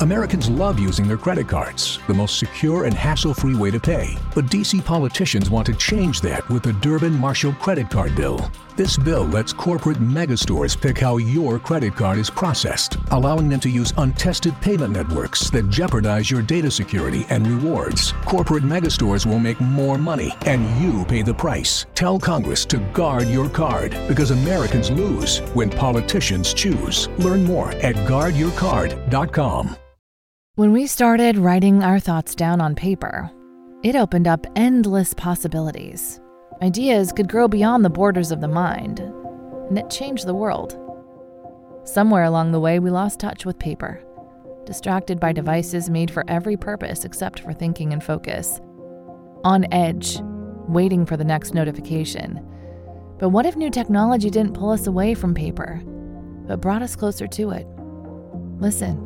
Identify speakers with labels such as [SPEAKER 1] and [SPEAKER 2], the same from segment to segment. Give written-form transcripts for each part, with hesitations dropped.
[SPEAKER 1] Americans love using their credit cards, the most secure and hassle-free way to pay. But DC politicians want to change that with the Durbin-Marshall credit card bill. This bill lets corporate megastores pick how your credit card is processed, allowing them to use untested payment networks that jeopardize your data security and rewards. Corporate megastores will make more money, and you pay the price. Tell Congress to guard your card, because Americans lose when politicians choose. Learn more at guardyourcard.com.
[SPEAKER 2] When we started writing our thoughts down on paper, it opened up endless possibilities. Ideas could grow beyond the borders of the mind, and it changed the world. Somewhere along the way, we lost touch with paper, distracted by devices made for every purpose except for thinking and focus. On edge, waiting for the next notification. But what if new technology didn't pull us away from paper, but brought us closer to it? Listen.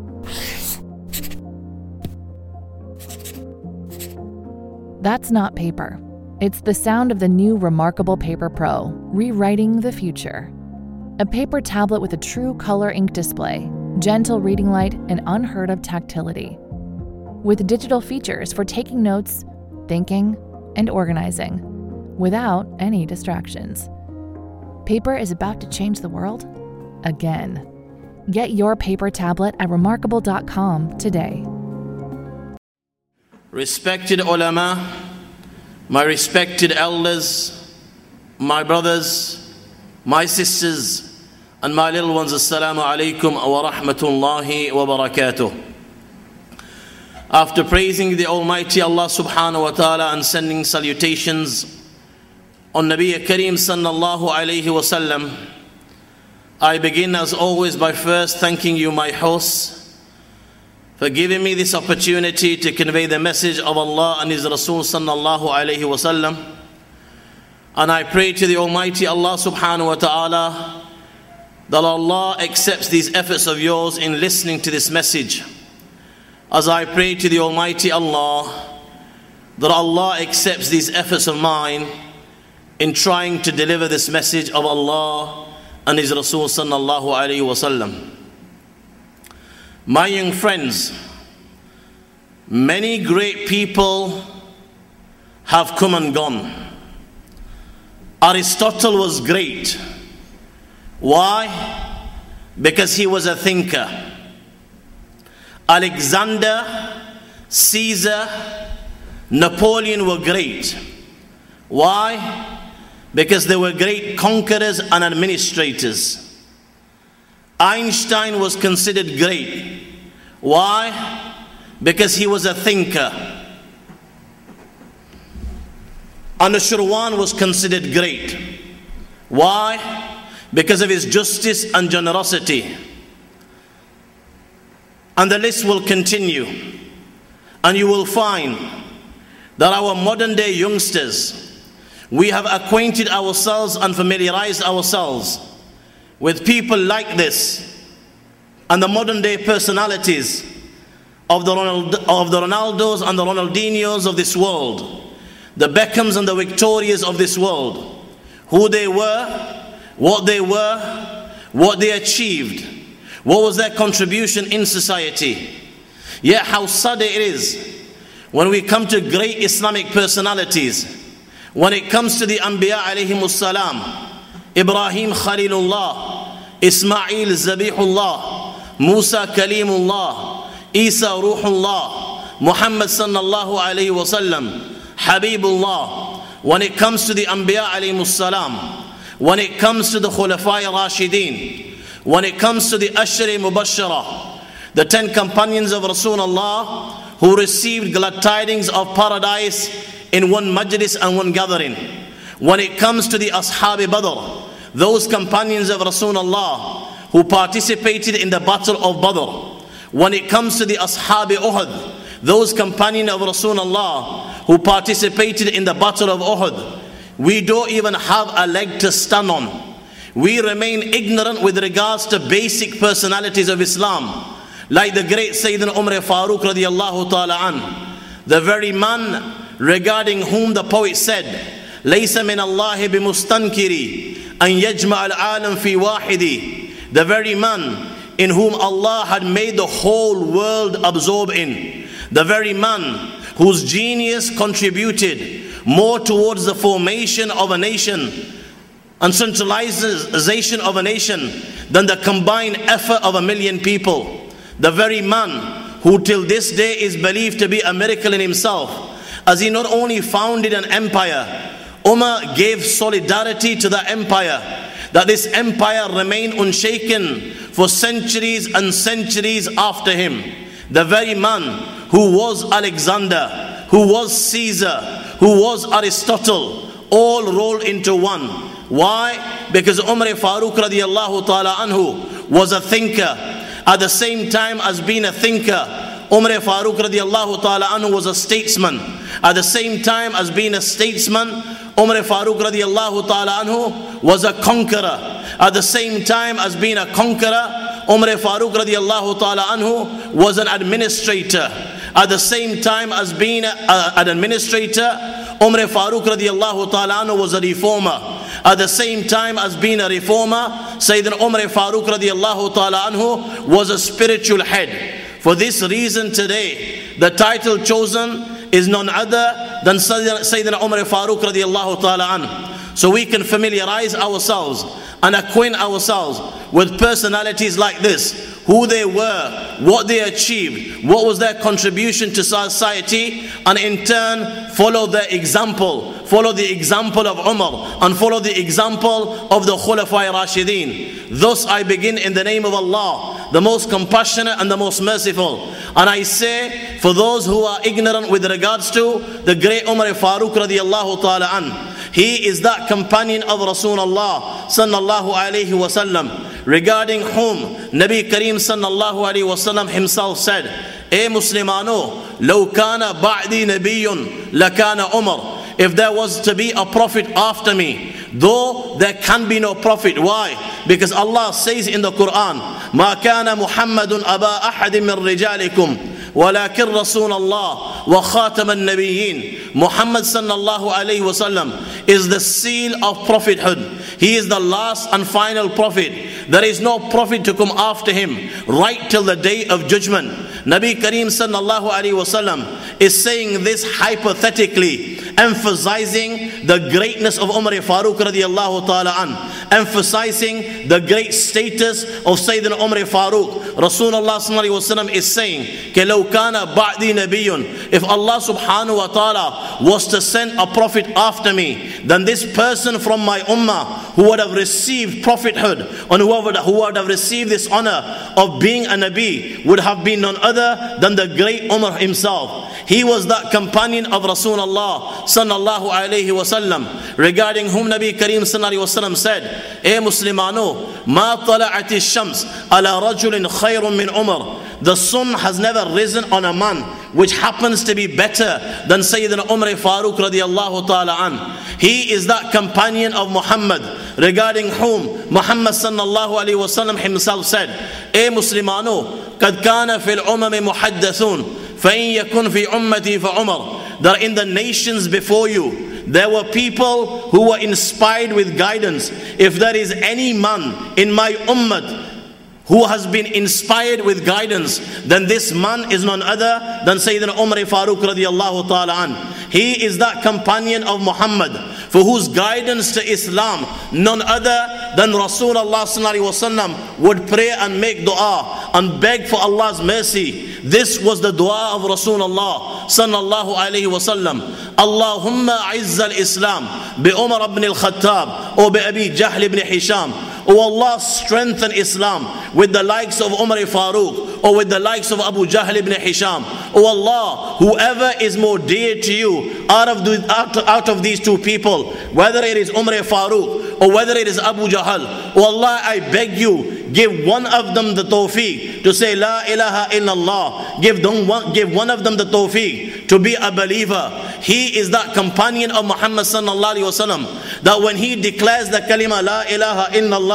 [SPEAKER 2] That's not paper. It's the sound of the new Remarkable Paper Pro, rewriting the future. A paper tablet with a true color ink display, gentle reading light, and unheard of tactility. With digital features for taking notes, thinking, and organizing, without any distractions. Paper is about to change the world again. Get your paper tablet at remarkable.com today.
[SPEAKER 3] Respected ulama, my respected elders, my brothers, my sisters, and my little ones, assalamu alaikum wa rahmatullahi wa barakatuh. After praising the Almighty Allah subhanahu wa ta'ala and sending salutations on Nabi Kareem sallallahu alayhi wa sallam, I begin as always by first thanking you, my hosts, for giving me this opportunity to convey the message of Allah and His Rasul sallallahu alayhi wa sallam. And I pray to the Almighty Allah subhanahu wa ta'ala that Allah accepts these efforts of yours in listening to this message. As I pray to the Almighty Allah that Allah accepts these efforts of mine in trying to deliver this message of Allah and His Rasul sallallahu alayhi wa sallam. My young friends, many great people have come and gone. Aristotle was great. Why? Because he was a thinker. Alexander, Caesar, Napoleon were great. Why? Because they were great conquerors and administrators. Einstein was considered great. Why? Because he was a thinker. Anushirwan was considered great. Why? Because of his justice and generosity. And the list will continue. And you will find that our modern day youngsters, we have acquainted ourselves and familiarized ourselves with people like this and the modern day personalities of the Ronaldos and the Ronaldinhos of this world, the Beckhams and the Victorias of this world, who they were, what they achieved, what was their contribution in society. Yet how sad it is when we come to great Islamic personalities, when it comes to the Anbiya alayhimus salam, Ibrahim Khalilullah, Ismail Zabihullah, Musa Kalimullah, Isa Ruhullah, Muhammad sallallahu alayhi wa sallam, Habibullah. When it comes to the Anbiya alayhimus salam, when it comes to the Khulafai Rashideen, when it comes to the Ashri Mubashshara, the 10 companions of Rasulullah who received glad tidings of paradise in one majlis and one gathering. When it comes to the Ashab Badr, those companions of Rasulullah who participated in the battle of Badr. When it comes to the Ashab Uhud, those companions of Rasulullah who participated in the battle of Uhud, we don't even have a leg to stand on. We remain ignorant with regards to basic personalities of Islam, like the great Sayyidina Umar Farooq radiyallahu ta'ala an, the very man regarding whom the poet said, "Laysa min Allahi bimustankiri an yajma' al-alam fi wahidi." The very man in whom Allah had made the whole world absorb in, the very man whose genius contributed more towards the formation of a nation and centralization of a nation than the combined effort of 1 million people, the very man who till this day is believed to be a miracle in himself, as he not only founded an empire, Umar gave solidarity to the empire, that this empire remained unshaken for centuries and centuries after him. The very man who was Alexander, who was Caesar, who was Aristotle, all rolled into one. Why? Because Umar Farooq radiallahu ta'ala anhu was a thinker. At the same time as being a thinker, Umar Farooq radiallahu ta'ala anhu was a statesman. At the same time as being a statesman, Umar Farooq radiallahu ta'ala anhu was a conqueror. At the same time as being a conqueror, Umar Farooq radiallahu ta'ala anhu was an administrator. At the same time as being an administrator, Umar Farooq radiallahu ta'ala anhu was a reformer. At the same time as being a reformer, Sayyidina Umar Farooq radiallahu ta'ala anhu was a spiritual head. For this reason today, the title chosen is none other than Sayyidina Umar Farooq radiallahu ta'ala anhu. So we can familiarize ourselves and acquaint ourselves with personalities like this, who they were, what they achieved, what was their contribution to society, and in turn follow their example, follow the example of Umar, and follow the example of the Khulafai Rashideen. Thus I begin in the name of Allah, the most compassionate and the most merciful. And I say, for those who are ignorant with regards to the great Umar Farooq radiallahu ta'ala an, he is that companion of Rasulullah sallallahu alayhi wasallam, regarding whom Nabi Kareem sallallahu alayhi wasallam himself said, "E Muslimano, law kana ba'di nabiyyun lakana Umar." If there was to be a prophet after me, though there can be no prophet. Why? Because Allah says in the Quran, "Ma kana Muhammadun aba ahadin min rijalikum, ولكن رسول الله وخاتم النبيين." Muhammad sallallahu alayhi wasallam is the seal of prophethood. He is the last and final prophet. There is no prophet to come after him right till the day of judgment. Nabi Kareem sallallahu alayhi wasallam is saying this hypothetically, emphasizing the greatness of Umar Farooq radiallahu ta'ala an, emphasizing the great status of Sayyidina Umar Farooq. Rasulullah sallallahu alayhi wasallam is saying, "Law kana ba'di nabiyyun," if Allah subhanahu wa ta'ala was to send a prophet after me, then this person from my ummah who would have received prophethood, and who would have received this honor of being a Nabi, would have been none other than the great Umar himself. He was that companion of Rasulullah sallallahu alayhi wasallam, regarding whom Nabi Kareem sallallahu alayhi wasallam said, "E Muslimano, ma tala'ati shams ala rajulin khayrun min Umar." The sun has never risen on a man which happens to be better than Sayyidina Umar Farooq radiallahu ta'ala an. He is that companion of Muhammad, regarding whom Muhammad sallallahu alayhi wasallam himself said, "E Muslimano, qad kana fil umami muhaddathun, fa in yakun fi ummati fa Umar." That in the nations before you, there were people who were inspired with guidance. If there is any man in my ummah who has been inspired with guidance, then this man is none other than Sayyidina Umar Farooq radiallahu ta'ala an. He is that companion of Muhammad for whose guidance to Islam none other than Rasulullah sallallahu alaihi wasallam would pray and make dua and beg for Allah's mercy. This was the dua of Rasulullah sallallahu alaihi wasallam. Allahumma a'izz al-Islam bi Umar ibn al-Khattab or bi Abi Jahl ibn Hisham. Oh Allah, strengthen Islam with the likes of Umar Farooq or with the likes of Abu Jahl ibn Hisham. Oh Allah, whoever is more dear to you out of these two people, whether it is Umar Farooq or whether it is Abu Jahl, oh Allah, I beg you, give one of them the tawfiq to say La ilaha illallah. Give one of them the tawfiq to be a believer. He is that companion of Muhammad sallallahu alaihi wasallam, that when he declares the kalima La ilaha illallah,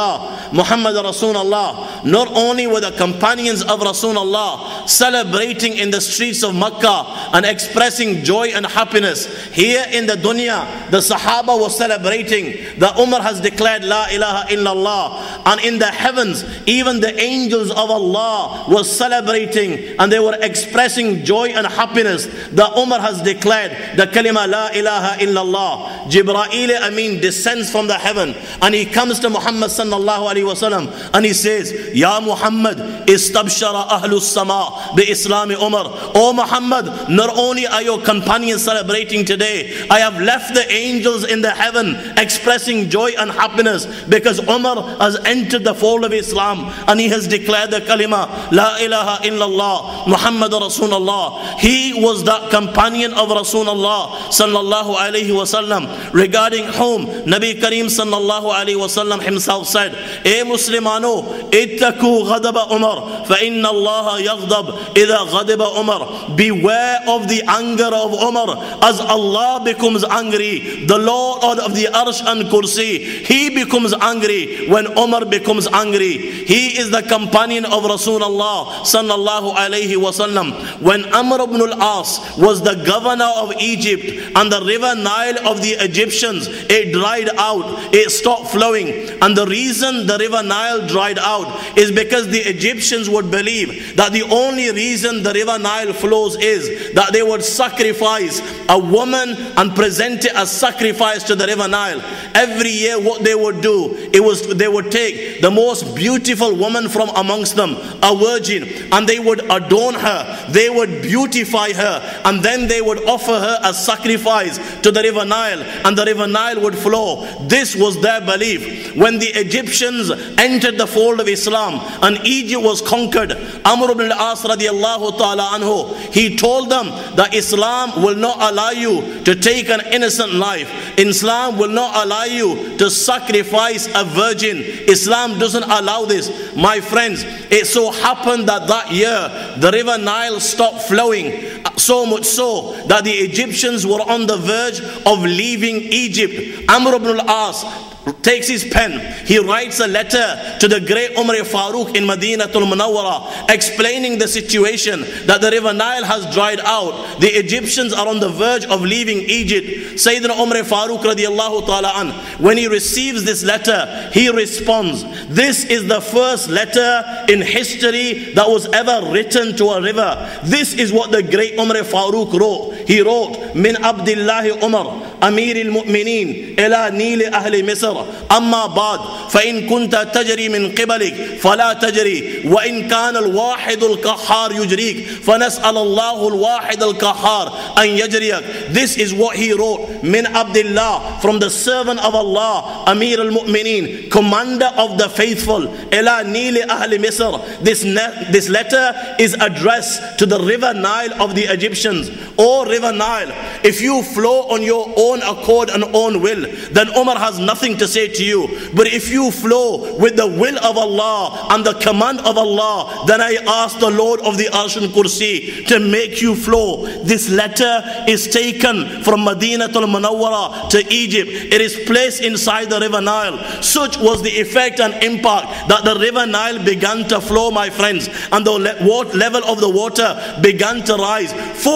[SPEAKER 3] Muhammad Rasulullah. Not only were the companions of Rasulullah celebrating in the streets of Makkah and expressing joy and happiness, here in the dunya, the Sahaba was celebrating that Umar has declared La ilaha illallah. And in the heavens, even the angels of Allah was celebrating and they were expressing joy and happiness that Umar has declared the kalima La ilaha illallah. Jibreel Amin descends from the heaven and he comes to Muhammad sallallahu alaihi wasallam and he says, Ya Muhammad, istabshara ahlus sama bi Islami Umar. Oh Muhammad, not only are your companions celebrating today, I have left the angels in the heaven expressing joy and happiness because Umar has entered the fold of Islam and he has declared the kalima La ilaha illallah Muhammad Rasulullah. He was that companion of Rasulullah sallallahu alaihi wasallam, regarding whom Nabi Kareem sallallahu alaihi wasallam himself said, E Muslimano, ittaku ghadaba Umar fa inna Allah yaghdab idha ghadiba Umar. Beware of the anger of Umar as Allah becomes angry. The Lord of the Arsh and Kursi, he becomes angry when Umar becomes angry. He is the companion of Rasulullah sallallahu alaihi wasallam. When Amr ibn al-As was the governor of Egypt and the river Nile of the Egyptians, it dried out, it stopped flowing. And the reason the river Nile dried out is because the Egyptians would believe that the only reason the river Nile flows is that they would sacrifice a woman and present it as sacrifice to the river Nile. Every year what they would do, they would take the most beautiful woman from amongst them, a virgin, and they would adorn her, they would beautify her, and then they would offer her as sacrifice to the river Nile, and the river Nile would flow. This was their belief. When the Egyptians entered the fold of Islam and Egypt was conquered, Amr ibn al-As radiallahu ta'ala anhu, he told them that Islam will not allow you to take an innocent life. Islam will not allow you to sacrifice a virgin. Islam doesn't allow this. My friends, it so happened that that year the river Nile stopped flowing, so much so that the Egyptians were on the verge of leaving Egypt. Amr ibn al-As takes his pen, he writes a letter to the great Umar Farooq in Madinatul Munawwara explaining the situation that the river Nile has dried out, the Egyptians are on the verge of leaving Egypt. Sayyidina Umar Farooq radiallahu ta'ala an, when he receives this letter, he responds, this is the first letter in history that was ever written to a river. This is what the great Umar Farooq wrote. He wrote, Min Abdillahi Umar أمير المؤمنين إلى نيل أهل مصر أما بعد فإن كنت تجري من قبلك فلا تجري وإن كان الواحد القهار يجريك فنسأل الله الواحد القهار أن يجريك. This is what he wrote. Min Abdullah, from the servant of Allah, Amir al-Mu'mineen, commander of the faithful, إلى نيل أهل مصر. This letter is addressed to the river Nile of the Egyptians. O river Nile, if you flow on your own accord and own will, then Umar has nothing to say to you. But if you flow with the will of Allah and the command of Allah, then I ask the Lord of the Arsh and Kursi to make you flow. This letter is taken from Madinatul Munawwara to Egypt. It is placed inside the river Nile. Such was the effect and impact that the river Nile began to flow, my friends, and the level of the water began to rise.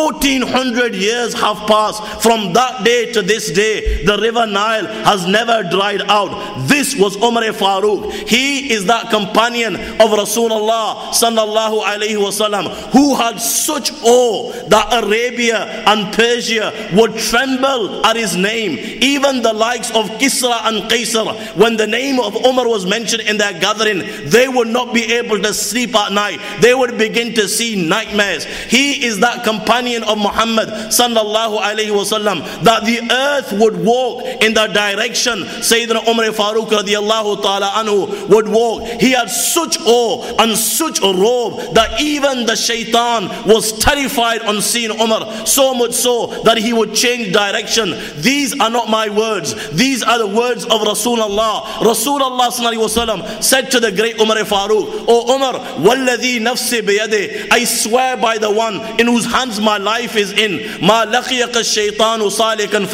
[SPEAKER 3] 1400 years have passed from that day to this day. The river Nile has never dried out. This was Umar Farooq. He is that companion of Rasulullah sallallahu alaihi wasallam who had such awe that Arabia and Persia would tremble at his name. Even the likes of Kisra and Qaisar, when the name of Umar was mentioned in their gathering, they would not be able to sleep at night. They would begin to see nightmares. He is that companion of Muhammad sallallahu alaihi wasallam that the earth would walk in the direction Sayyidina Umar Farooq radiallahu ta'ala anhu would walk. He had such awe and such a robe that even the shaitan was terrified on seeing Umar, so much so that he would change direction. These are not my words, these are the words of Rasulullah. Rasulullah sallallahu alaihi wasallam said to the great Umar Farooq, O Umar, walladhi nafsi biyadeh, I swear by the one in whose hands my life is in, ma laqiyaka shaitanu salikan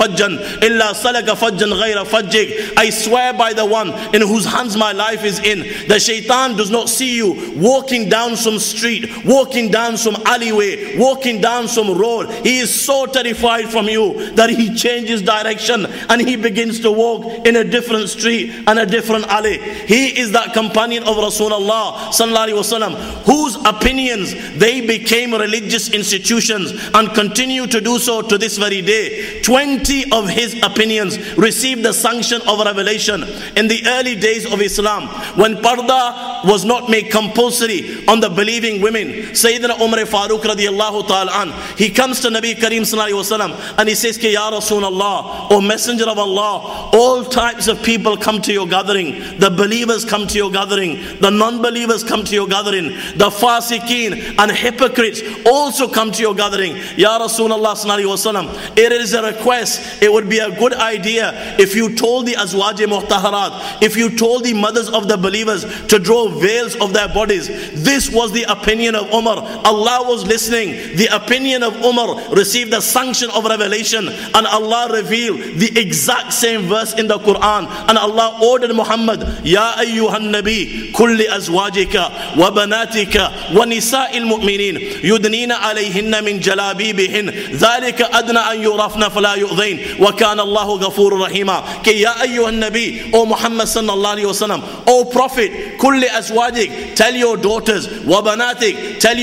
[SPEAKER 3] فَجًّا إِلَّا سَلَكَ فَجًّا غَيْرَ فَجِّكَ. I swear by the one in whose hands my life is in. The shaitan does not see you walking down some street, walking down some alleyway, walking down some road. He is so terrified from you that he changes direction and he begins to walk in a different street and a different alley. He is that companion of Rasulullah sallallahu alaihi wasallam whose opinions, they became religious institutions and continue to do so to this very day. 20 of his opinions received the sanction of revelation in the early days of Islam, when parda was not made compulsory on the believing women. Sayyidina Umar Farooq radiallahu ta'ala an, he comes to Nabi Kareem sallallahu alaihi wasallam and he says, Ki ya Rasulullah, O Messenger of Allah, all types of people come to your gathering. The believers come to your gathering, the non-believers come to your gathering, the fasiqeen and hypocrites also come to your gathering. Ya Rasulullah sallallahu alaihi wasallam, it is a request. It would be a good idea if you told the azwaj muhtaharat, if you told the mothers of the believers to draw veils of their bodies. This was the opinion of Umar. Allah was listening. The opinion of Umar received the sanction of revelation, and Allah revealed the exact same verse in the Quran. And Allah ordered Muhammad, Ya ayyuhan nabi, kulli azwajika wa banatika wa nisa'il mu'minin yudnina alayhinna min jalabibihin dhalika adna an yurafna fala yu'dhain wa kana Allahu ghafurur rahima. Ki ya ayyuhan nabi, O Muhammad sallallahu alayhi wa sallam, O Prophet, kulli azwajik, tell your daughters, wa banatik, tell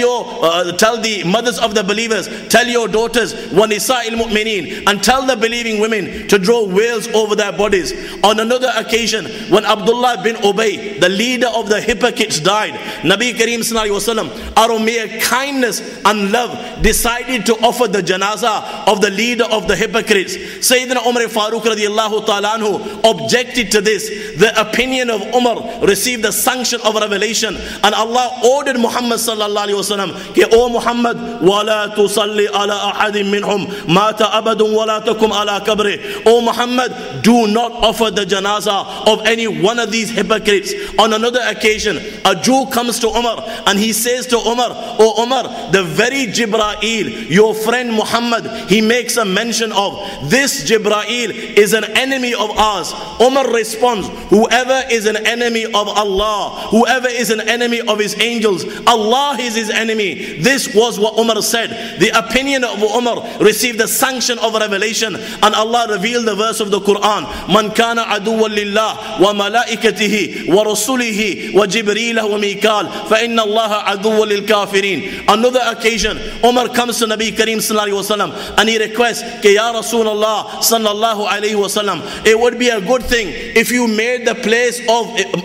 [SPEAKER 3] the mothers of the believers, tell your daughters, wa nisa'il mu'minin, and tell the believing women to draw veils over their bodies. On another occasion, when Abdullah bin Ubay, the leader of the hypocrites, died, Nabi Kareem sallallahu alaihi wasallam, out of mere kindness and love, decided to offer the janazah of the leader of the hypocrites. Sayyidina Umar Farooq radiallahu ta'ala anhu objected to this. The opinion of Umar received the sanction of revelation, and Allah ordered Muhammad sallallahu alaihi wasallam, O Muhammad, wala tusalli ala ahadin minhum mata abadun wala takum ala kabri. O Muhammad, do not offer the janazah of any one of these hypocrites. On another occasion, a Jew comes to Umar and he says to Umar, O Umar, the very Jibra'il, your friend Muhammad, he makes a mention of. This Jibra'il is an enemy of ours. Umar responds, whoever is an enemy of Allah, whoever is an enemy of his angels, Allah is his enemy. This was what Umar said. The opinion of Umar received the sanction of revelation, and Allah revealed the verse of the Quran, Man kana aduwwan lillah wa malaikatihi wa rasulihi wa jibreel wa mikal fa inna Allah aduwwan lil kafirin. Another occasion, Umar comes to Nabi Kareem sallallahu alaihi wasallam and he requests, Ki ya Rasulullah sallallahu alaihi wasallam, it would be a good thing if you made the place of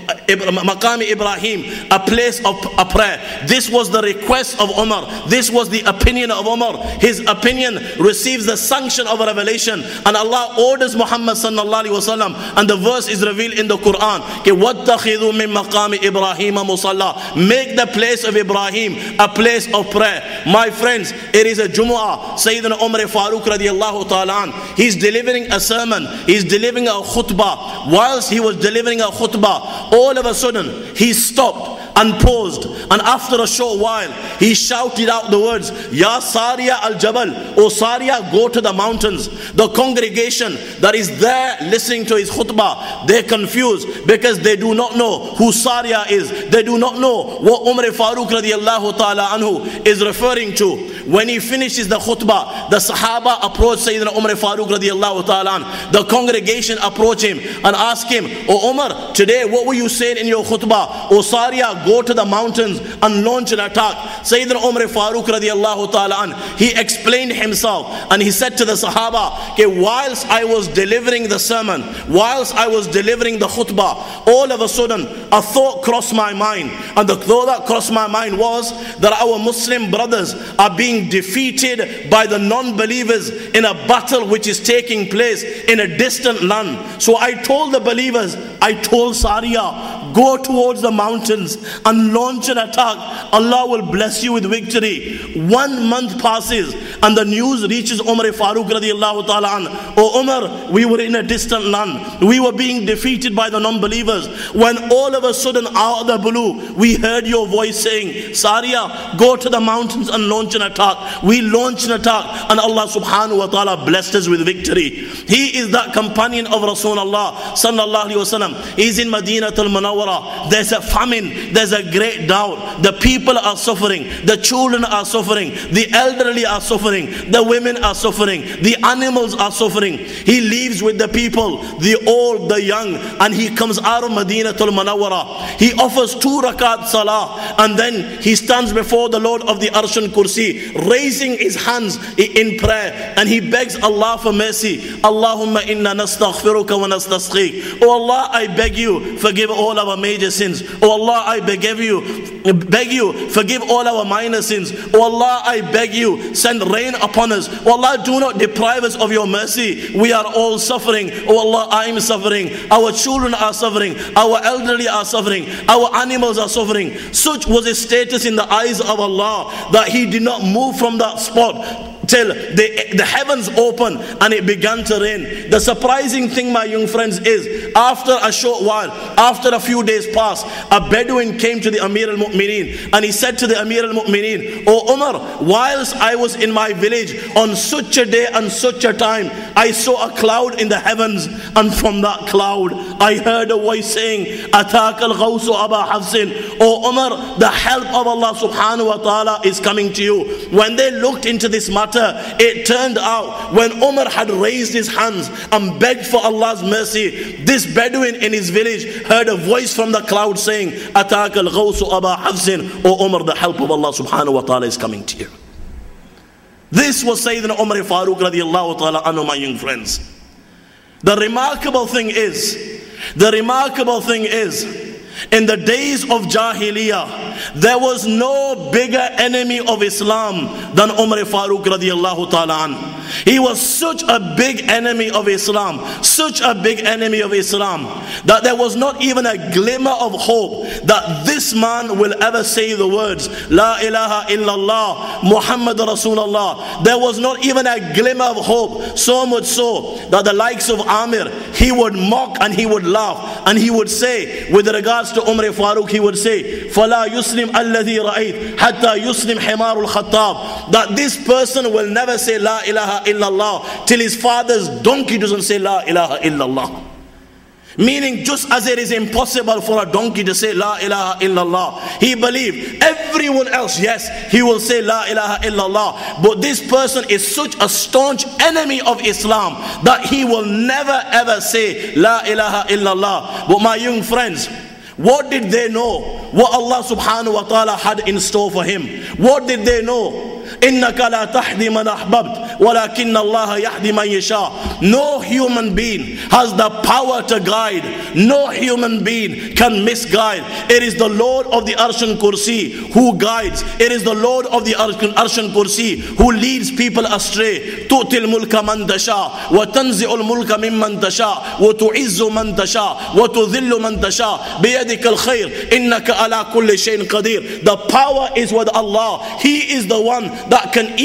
[SPEAKER 3] Maqam Ibrahim a place of a prayer. This was the request of Umar. This was the opinion of Umar. His opinion receives the sanction of a revelation, and Allah orders Muhammad sallallahu alaihi wasallam, and the verse is revealed in the Quran, وَاتَّخِذُوا مِن مَقَامِ إِبْرَاهِيمَ مُصَلَّى. Make the place of Ibrahim a place of prayer. My friends, it is a Jumu'ah. Sayyidina Umar Farooq radiallahu ta'ala an, he's delivering a sermon, he's delivering a khutbah. Whilst he was delivering a khutbah, all of a sudden he stopped and paused, and after a short while he shouted out the words, Ya Sariya al-Jabal, O Sariya, go to the mountains. The congregation that is there listening to his khutbah, they're confused because they do not know who Sariya is. They do not know what Umar Farooq radiallahu ta'ala anhu is referring to. When he finishes the khutbah, the Sahaba approach Sayyidina Umar Farooq radiallahu ta'ala anhu. The congregation approach him and ask him, O Umar, today what were you saying in your khutbah? O Sariya, go to the mountains and launch an attack. Sayyidina Umar Farooq radiallahu ta'ala anhu, he explained himself and he said to the Sahaba, okay, whilst I was delivering the sermon, whilst I was delivering the khutbah, all of a sudden a thought crossed my mind, and the thought that crossed my mind was that our Muslim brothers are being defeated by the non-believers in a battle which is taking place in a distant land. So I told the believers, I told Sariya, go towards the mountains and launch an attack. Allah will bless you with victory. 1 month passes and the news reaches Umar Farooq radiallahu ta'ala an. Oh Umar, we were in a distant land. We were being defeated by the non-believers. When all of a sudden, out of the blue, we heard your voice saying, Sariya, go to the mountains and launch an attack. We launched an attack, and Allah subhanahu wa ta'ala blessed us with victory. He is that companion of Rasulullah sallallahu alaihi wasallam. He's in Madinatul Munawwara. There's a famine, there's a great doubt. The people are suffering, the children are suffering, the elderly are suffering, the women are suffering, the animals are suffering. He leaves with the people, the old, the young, and he comes out of Madinatul Munawwara. He offers 2 rakat salah, and then he stands before the Lord of the Arsh and Kursi, raising his hands in prayer, and he begs Allah for mercy. Allahumma inna nastaghfiruka wa nastasghik. Oh Allah, I beg you, forgive all our major sins. Oh Allah, I beg you, forgive all our minor sins. Oh Allah, I beg you, send rain upon us. Oh Allah, do not deprive us of your mercy. We are all suffering. Oh Allah, I am suffering. Our children are suffering. Our elderly are suffering. Our animals are suffering. Such was his status in the eyes of Allah that he did not move from that spot till the heavens opened and it began to rain. The surprising thing, my young friends, is after a short while, after a few days passed, a Bedouin came to the Amir al-Mu'mineen, and he said to the Amir al-Mu'mineen, Oh Umar, whilst I was in my village on such a day and such a time, I saw a cloud in the heavens, and from that cloud I heard a voice saying, Atak al-Ghawsu Aba Hafsin. Oh Umar, the help of Allah subhanahu wa ta'ala is coming to you. When they looked into this matter, it turned out when Umar had raised his hands and begged for Allah's mercy, this Bedouin in his village heard a voice from the cloud saying, Atak al-Ghawsu Aba Hafsin. Oh Umar, the help of Allah subhanahu wa ta'ala is coming to you. This was Sayyidina Umar Farooq radiallahu ta'ala anhu, my young friends. The remarkable thing is, in the days of Jahiliyyah, there was no bigger enemy of Islam than Umar Farooq radiallahu ta'ala an. He was such a big enemy of Islam, that there was not even a glimmer of hope that this man will ever say the words La ilaha illallah Muhammad Rasulullah. There was not even a glimmer of hope, so much so that the likes of Amir, he would mock and he would laugh, and he would say, with regards to Umar Farooq, he would say, فَلَا يُسْلِمْ الَّذِي رَأَيْتْ حَتَّى يُسْلِمْ حِمَارُ الْخَطَّابِ. That this person will never say La ilaha illallah till his father's donkey doesn't say La ilaha illallah. Meaning, just as it is impossible for a donkey to say La ilaha illallah, he believed everyone else, yes, he will say La ilaha illallah, but this person is such a staunch enemy of Islam that he will never ever say La ilaha illallah. But my young friends, what did they know? What Allah subhanahu wa ta'ala had in store for him? What did they know? إِنَّكَ لَا تَحْدِي مَنْ أَحْبَبْتَ وَلَكِنَّ اللَّهَ يَحْدِي مَنْ يَشَاءُ. No human being has the power to guide. No human being can misguide. It is the Lord of the Arsh and Kursi who guides. It is the Lord of the Arsh and Kursi who leads people astray. تُؤْتِ الْمُلْكَ مَنْ تَشَاءُ وَتَنْزِعُ الْمُلْكَ مِمَّنْ تَشَاءُ وَتُعِزُّ مَنْ تَشَاءُ وَتُذِلُّ مَنْ تَشَاءُ بِيَدِكَ الْخَيْرُ إِنَّكَ عَلَى كُلِّ شَيْءٍ قَدِيرٌ. The power is with Allah. He is the one that can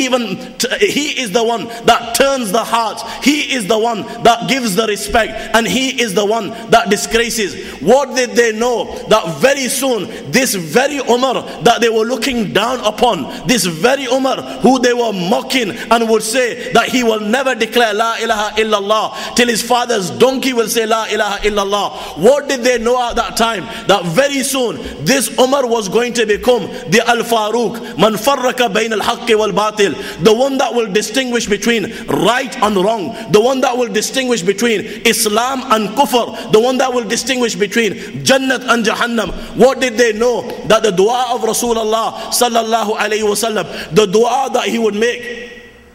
[SPEAKER 3] He is the one that turns the heart. He is the one that gives the respect, and He is the one that disgraces. What did they know? That very soon, this very Umar that they were looking down upon, this very Umar who they were mocking and would say that he will never declare La ilaha illallah till his father's donkey will say La ilaha illallah. What did they know at that time? That very soon this Umar was going to become the Al-Faruq, man farraka bayn al-haqqi wal-batil, the one that will distinguish between right and wrong, the one that will distinguish between Islam and Kufr, the one that will distinguish between Jannat and Jahannam. What did they know? That the dua of Rasulullah sallallahu alayhi wasallam, the dua that he would make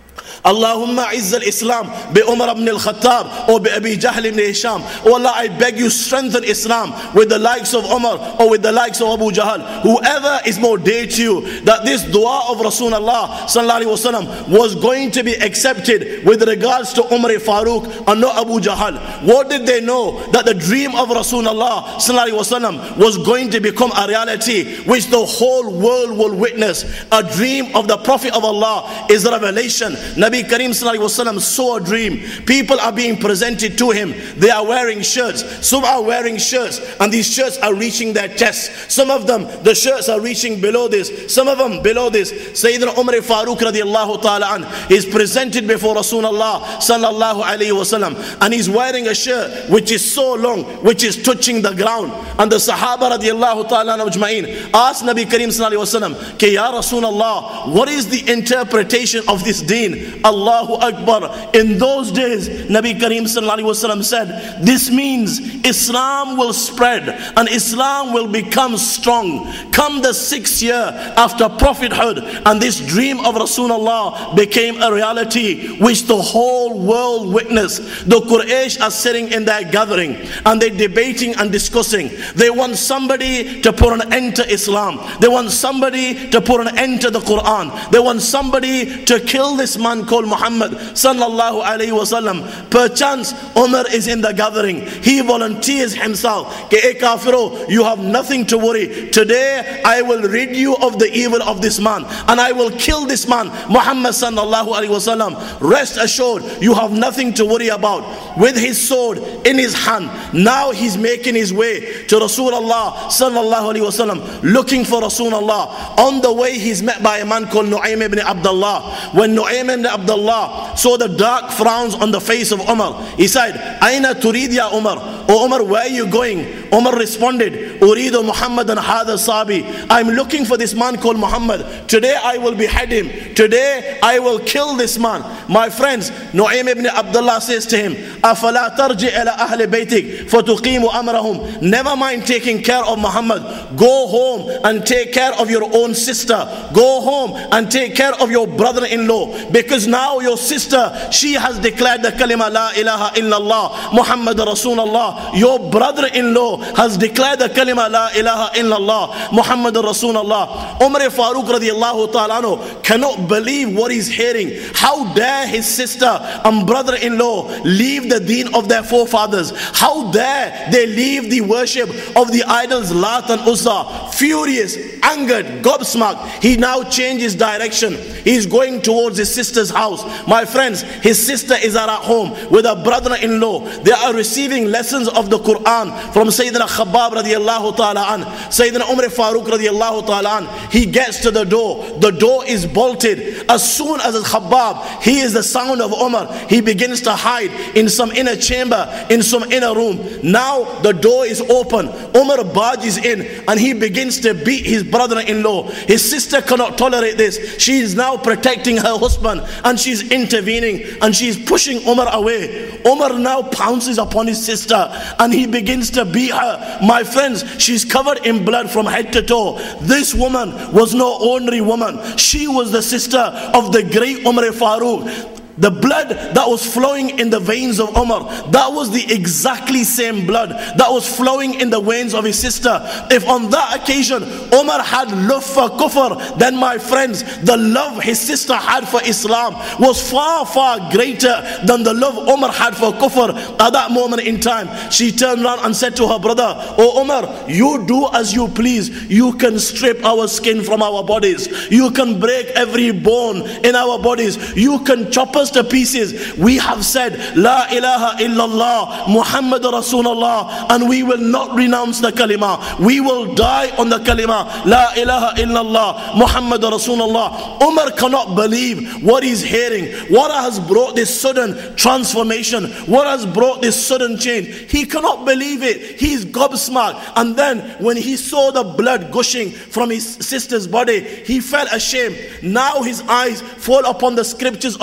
[SPEAKER 3] Allahumma izz al-Islam bi Umar ibn al-Khattab or bi Abi Jahl ibn Hisham. Oh Allah, I beg you strengthen Islam with the likes of Umar or with the likes of Abu Jahl. Whoever is more dear to you, that this dua of Rasulullah sallallahu alaihi wasallam was going to be accepted with regards to Umar Farooq and not Abu Jahl. What did they know? That the dream of Rasulullah sallallahu alaihi wasallam was going to become a reality, which the whole world will witness. A dream of the Prophet of Allah is a revelation. Nabi Kareem sallallahu alaihi wasallam saw a dream. People are being presented to him. They are wearing shirts. Some are wearing shirts, and these shirts are reaching their chests. Some of them, the shirts are reaching below this. Some of them below this. Sayyidina Umar Farooq radiallahu ta'ala an is presented before Rasulullah sallallahu alaihi wasallam, and he's wearing a shirt which is so long, which is touching the ground. And the Sahaba radiallahu ta'ala ajma'in asked Nabi Kareem sallallahu alaihi wasallam, Ke ya Rasulullah, what is the interpretation of this deen? Allahu Akbar. In those days, Nabi Kareem sallallahu alaihi wasallam said, this means Islam will spread and Islam will become strong. Come the 6th year after prophethood, and this dream of Rasulullah became a reality which the whole world witnessed. The Quraysh are sitting in their gathering and they're debating and discussing. They want somebody to put an end to Islam. They want somebody to put an end to the Quran. They want somebody to kill this man called Muhammad sallallahu alaihi wasallam. Perchance Umar is in the gathering. He volunteers himself. Ke kafiro, you have nothing to worry. Today I will rid you of the evil of this man, and I will kill this man, Muhammad sallallahu alaihi wasallam. Rest assured, you have nothing to worry about. With his sword in his hand, now he's making his way to Rasulullah sallallahu alaihi wasallam, looking for Rasulullah. On the way, he's met by a man called Nu'aym ibn Abdullah. When Nu'aym ibn Abdullah saw the dark frowns on the face of Umar, he said, Aina turid ya Umar? Oh Umar, where are you going? Umar responded, Uridu Muhammadan hadha sabi. I'm looking for this man called Muhammad. Today I will behead him. Today I will kill this man. My friends, Nu'aym ibn Abdullah says to him, Afala tarji ila ahli baytik fatuqimu amrahum. Never mind taking care of Muhammad. Go home and take care of your own sister. Go home and take care of your brother-in-law, because now your sister, she has declared the kalima la ilaha illallah Muhammad Rasulullah. Your brother-in-law has declared the kalima la ilaha illallah Muhammad Rasulullah. Umar Farooq radiallahu ta'ala anhu cannot believe what he's hearing. How dare his sister and brother-in-law leave the deen of their forefathers? How dare they leave the worship of the idols Lat and Uzza? Furious, angered, gobsmacked, he now changes direction. He's going towards his sister's house. My friends, his sister is at home with her brother-in-law. They are receiving lessons of the Quran from Sayyidina Khabbab radiallahu ta'ala an. Sayyidina Umar Farooq radiallahu ta'ala an, he gets to the door. The door is bolted. As soon as Khabbab hears the sound of Umar, he begins to hide in some inner chamber, in some inner room. Now the door is open. Umar barges in and he begins to beat his brother-in-law. His sister cannot tolerate this. She is now protecting her husband and she's intervening and she's pushing Umar away. Umar now pounces upon his sister and he begins to beat her. My friends, she's covered in blood from head to toe. This woman was no ordinary woman. She was the sister of the great Umar Farooq. The blood that was flowing in the veins of Umar, that was the exactly same blood that was flowing in the veins of his sister. If on that occasion Umar had love for kufr, then my friends, the love his sister had for Islam was far, far greater than the love Umar had for kufr. At that moment in time, she turned around and said to her brother, Oh Umar, you do as you please. You can strip our skin from our bodies. You can break every bone in our bodies. You can chop us to pieces. We have said La ilaha illallah Muhammad Rasulullah, and we will not renounce the kalima. We will die on the kalima La ilaha illallah Muhammad Rasulullah. Umar cannot believe what he's hearing. What has brought this sudden transformation? What has brought this sudden change? He cannot believe it. He's gobsmacked. And then when he saw the blood gushing from his sister's body, he felt ashamed. Now his eyes fall upon the scriptures of the Quran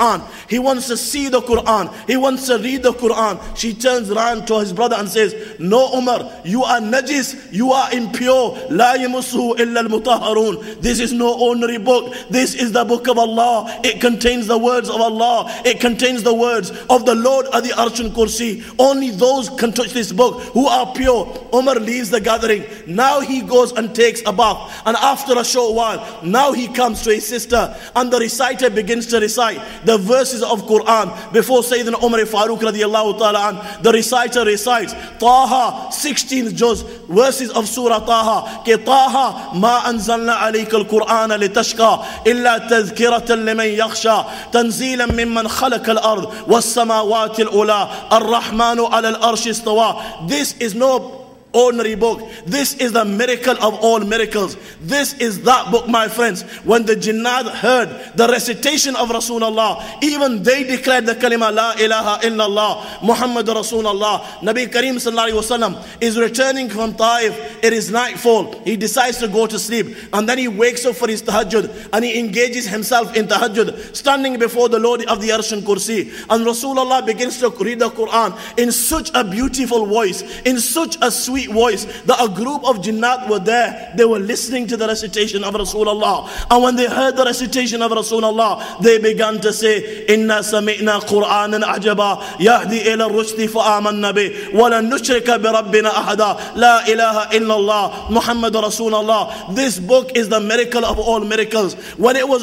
[SPEAKER 3] Quran. He wants to see the Quran. He wants to read the Quran. She turns around to his brother and says, no Umar, you are najis, you are impure. La yamussuhu illa al-mutahharun. This is no ordinary book. This is the book of Allah. It contains the words of Allah. It contains the words of the Lord of the Arsh and Kursi. Only those can touch this book who are pure. Umar leaves the gathering. Now he goes and takes a bath. And after a short while, now he comes to his sister, and the reciter begins to recite the verses of Quran before Sayyidina Umar Farooq radiallahu ta'ala an. The reciter recites Taha, 16th juz, verses of Surah Taha. Ke Taha, ma anzalna alayka al-Quran litashqa illa tazkiratan liman yakhsha tanzilan mimman khalaqa al-ard was samawati al-ula ar-rahmanu ala al-arsh istawa. This is no ordinary book. This is the miracle of all miracles. This is that book, my friends. When the jinnat heard the recitation of Rasulullah, even they declared the kalima La ilaha illallah Muhammad Rasulullah. Nabi Kareem sallallahu alaihi wasallam is returning from Taif. It is nightfall. He decides to go to sleep, and then he wakes up for his tahajjud, and he engages himself in tahajjud, standing before the Lord of the Arsh and Kursi. And Rasulullah begins to read the Quran in such a beautiful voice, in such a sweet voice, that a group of jinnat were there. They were listening to the recitation of Rasulullah, and when they heard the recitation of Rasulullah, they began to say, Inna sami'na Qur'anan ajaba yahdi ila rushdi fa amanna bih wa lan nushrika bi rabbina ahada la ilaha illallah Muhammad Rasulullah. This book is the miracle of all miracles. When it was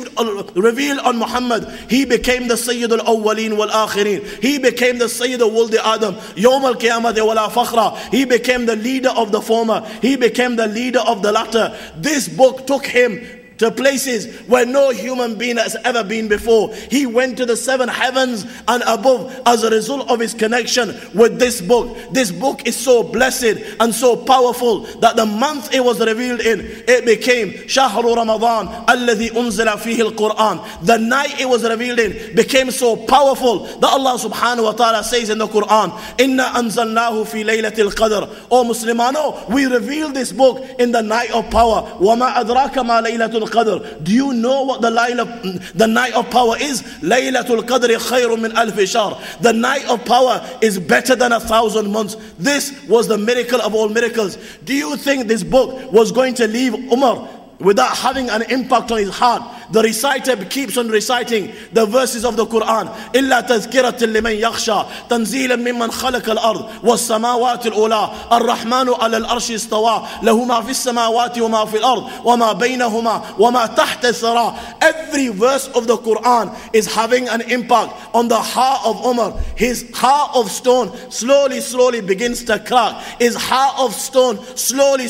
[SPEAKER 3] revealed on Muhammad, he became the Sayyid al-Awwaleen wal-Akhirin. He became the Sayyid al-Wuldi Adam Yawm al-Qiyamah wala fakhra. He became the leader of the former. He became the leader of the latter. This book took him to places where no human being has ever been before. He went to the 7 heavens and above as a result of his connection with this book. This book is so blessed and so powerful that the month it was revealed in, it became Shahru Ramadan alladhi unzila fihi al-Quran. The night it was revealed in became so powerful that Allah subhanahu wa ta'ala says in the Quran, Inna anzalnahu fi laylatil qadr. O Muslimano, we revealed this book in the night of power. Wa ma adraka ma laylatul Qadr. Do you know what the night of power is? Laylatul Qadr khayrun min alf shahr. The night of power is better than 1,000 months. This was the miracle of all miracles. Do you think this book was going to leave Umar without having an impact on his heart? The reciter keeps on reciting the verses of the Quran. إِلَّا تَذْكِرَةً لِمَنْ يَخْشَى تَنْزِيلًا مِمَّنْ خَلَقَ الْأَرْضِ وَالسَّمَاوَاتِ الْأُولَى الرَّحْمَنُ عَلَى الْأَرْشِ اسْتَوَى لَهُ مَا فِي السَّمَاوَاتِ وَمَا فِي الْأَرْضِ وَمَا بَيْنَهُمَا وَمَا تَحْتَ الثَّرَى. Every verse of the Quran is having an impact on the heart of Umar. His heart of stone slowly begins to crack. His heart of stone slowly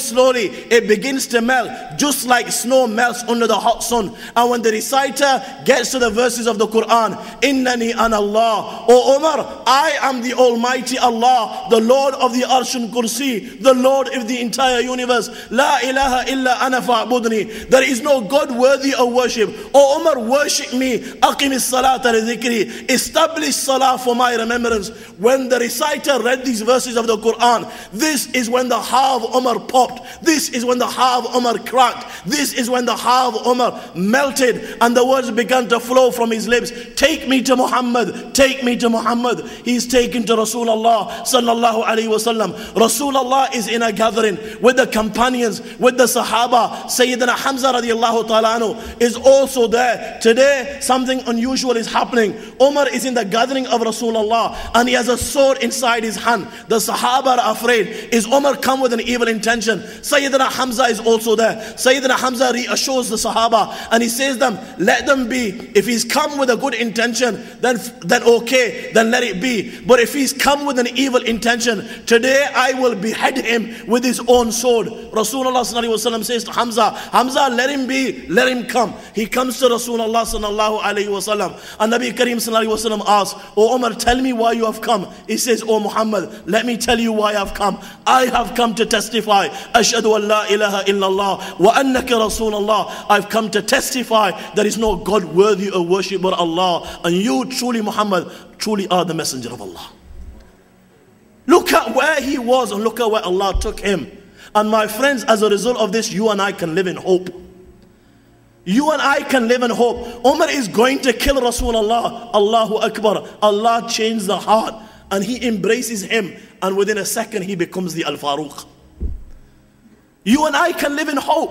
[SPEAKER 3] it begins to melt, just like snow melts under the hot sun. And when the reciter gets to the verses of the Quran, Innani an Allah, O Umar, I am the Almighty Allah, the Lord of the Arsh and Kursi, the Lord of the entire universe. La ilaha illa ana fa'budni. There is no God worthy of worship. O Umar, worship me. Aqimis salata li dhikri. Establish salah for my remembrance. When the reciter read these verses of the Quran, this is when the heart of Umar popped. This is when the heart of Umar cracked. This is when the heart of Umar melted, and the words began to flow from his lips. Take me to Muhammad. Take me to Muhammad. He's taken to Rasulullah sallallahu alaihi wasallam. Rasulullah is in a gathering with the companions, with the Sahaba. Sayyidina Hamza radiallahu ta'ala anhu is also there. Today, something unusual is happening. Umar is in the gathering of Rasulullah, and he has a sword inside his hand. The Sahaba are afraid. Is Umar come with an evil intention? Sayyidina Hamza is also there. Sayyidina Hamza reassures the Sahaba, and he says them, let them be. If he's come with a good intention, then okay, then let it be. But if he's come with an evil intention, today I will behead him with his own sword. Rasulullah sallallahu alaihi wasallam says to Hamza, Hamza, let him be, let him come. He comes to Rasulullah sallallahu alaihi wasallam, and Nabi Kareem sallallahu alaihi wasallam asks, O Umar, tell me why you have come. He says, O Muhammad, let me tell you why I have come. I have come to testify, Ashhadu an la ilaha illallah wa annaka Rasulullah. I've come to testify there is no God worthy of worship but Allah, and you truly, Muhammad, truly are the messenger of Allah. Look at where he was, and look at where Allah took him. And my friends, as a result of this, you and I can live in hope. You and I can live in hope. Umar is going to kill Rasulullah. Allahu Akbar. Allah changed the heart and he embraces him, and within a second he becomes the Al-Faruq. You and I can live in hope.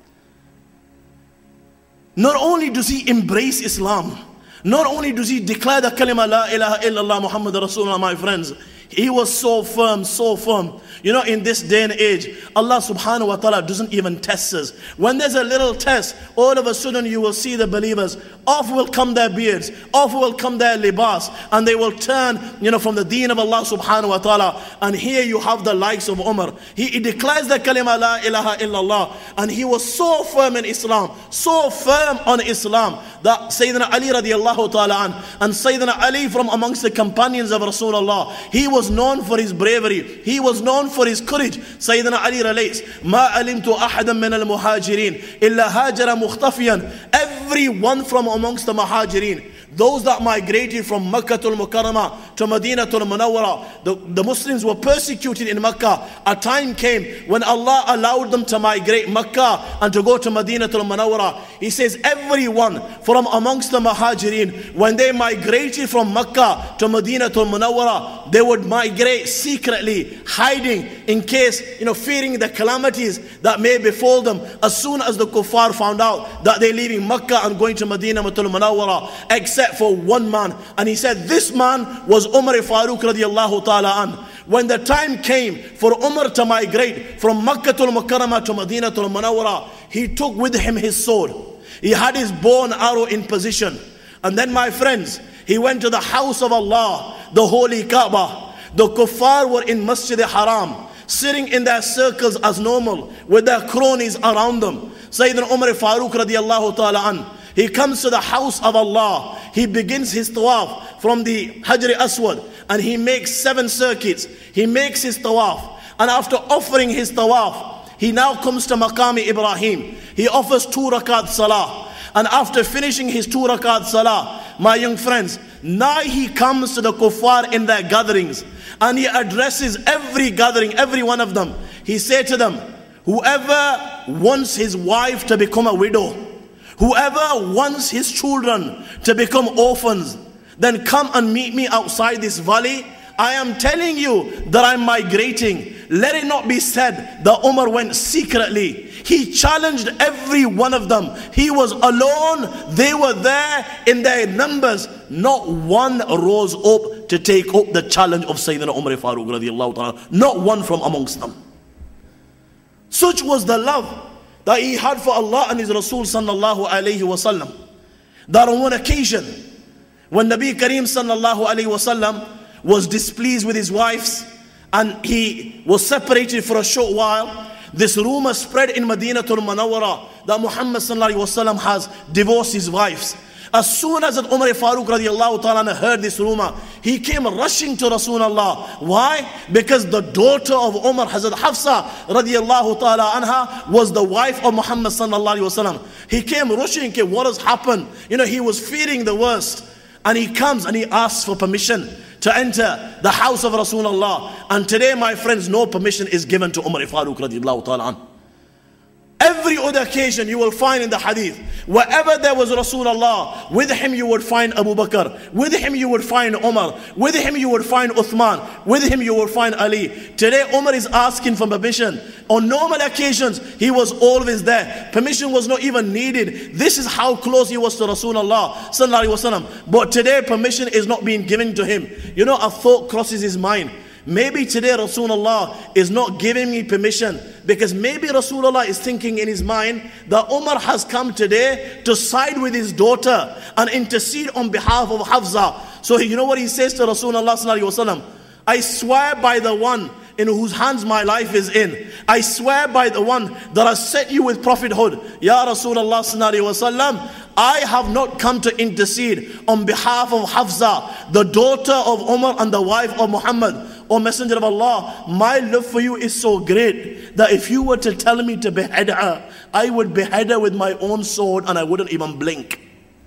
[SPEAKER 3] Not only does he embrace Islam, not only does he declare the kalima la ilaha illallah Muhammad Rasulullah, my friends, he was so firm, so firm. You know, in this day and age, Allah subhanahu wa ta'ala doesn't even test us. When there's a little test, all of a sudden you will see the believers, off will come their beards, off will come their libas, and they will turn, from the deen of Allah subhanahu wa ta'ala. And here you have the likes of Umar. He declares the kalima la ilaha illallah, and he was so firm in Islam, so firm on Islam, that Sayyidina Ali radiallahu ta'ala and Sayyidina Ali from amongst the companions of Rasulullah, he was known for his bravery, he was known for his courage. Sayyidina Ali relates, Ma alimtu ahadan min al-muhajirin illa hajara mukhtafiyan. Everyone from amongst the muhajirin, those that migrated from Makkah to Mukarramah to Medina to Munawwara, the Muslims were persecuted in Makkah. A time came when Allah allowed them to migrate Makkah and to go to Medina to Munawwara. He says everyone from amongst the Muhajirin, when they migrated from Makkah to Medina to Munawwara, they would migrate secretly, hiding in case, fearing the calamities that may befall them. As soon as the kuffar found out that they're leaving Makkah and going to Medina to Munawwara, except for one man, and he said this man was Umar Faruq radiallahu ta'ala an. When the time came for Umar to migrate from Makkah to Mukarramah to Medina to Munawwara, he took with him his sword. He had his bow and arrow in position. And then, my friends, he went to the house of Allah, the holy Kaaba. The kuffar were in Masjid al-Haram, sitting in their circles as normal, with their cronies around them. Sayyidina Umar Faruq radiallahu ta'ala an, he comes to the house of Allah. He begins his tawaf from the Hajr Aswad, and he makes 7 circuits. He makes his tawaf, and after offering his tawaf, he now comes to Maqam Ibrahim. He offers 2 rakat salah, and after finishing his 2 rakat salah, my young friends, now he comes to the kuffar in their gatherings, and he addresses every gathering, every one of them. He said to them, whoever wants his wife to become a widow, whoever wants his children to become orphans, then come and meet me outside this valley. I am telling you that I'm migrating. Let it not be said that Umar went secretly. He challenged every one of them. He was alone. They were there in their numbers. Not one rose up to take up the challenge of Sayyidina Umar Faruq radiallahu ta'ala. Not one from amongst them. Such was the love that he had for Allah and his Rasul sallallahu alayhi wasallam, that on one occasion, when Nabi Kareem sallallahu alayhi wasallam was displeased with his wives and he was separated for a short while, this rumor spread in Medina to Munawwara that Muhammad sallallahu alayhi wasallam has divorced his wives. As soon as Umar Faruq radiallahu ta'ala heard this rumor, he came rushing to Rasulullah. Why? Because the daughter of Umar, Hazrat Hafsa radiallahu ta'ala anha, was the wife of Muhammad sallallahu alayhi wasallam. He came rushing, okay, what has happened? He was fearing the worst. And he comes and he asks for permission to enter the house of Rasulullah. And today, my friends, no permission is given to Umar Faruq radiallahu ta'ala anha. Every other occasion you will find in the hadith, wherever there was Rasulullah, with him you would find Abu Bakr, with him you would find Umar, with him you would find Uthman, with him you will find Ali. Today Umar is asking for permission. On normal occasions he was always there. Permission was not even needed. This is how close he was to Rasulullah sallallahu alaihi wasallam. But today permission is not being given to him. A thought crosses his mind. Maybe today Rasulullah is not giving me permission because maybe Rasulullah is thinking in his mind that Umar has come today to side with his daughter and intercede on behalf of Hafsa. So you know what he says to Rasulullah sallallahu alaihi wasallam? I swear by the one in whose hands my life is in. I swear by the one that has set you with prophethood. Ya Rasulullah sallallahu alaihi wasallam, I have not come to intercede on behalf of Hafsa, the daughter of Umar and the wife of Muhammad. O Messenger of Allah, my love for you is so great that if you were to tell me to behead her, I would behead her with my own sword and I wouldn't even blink.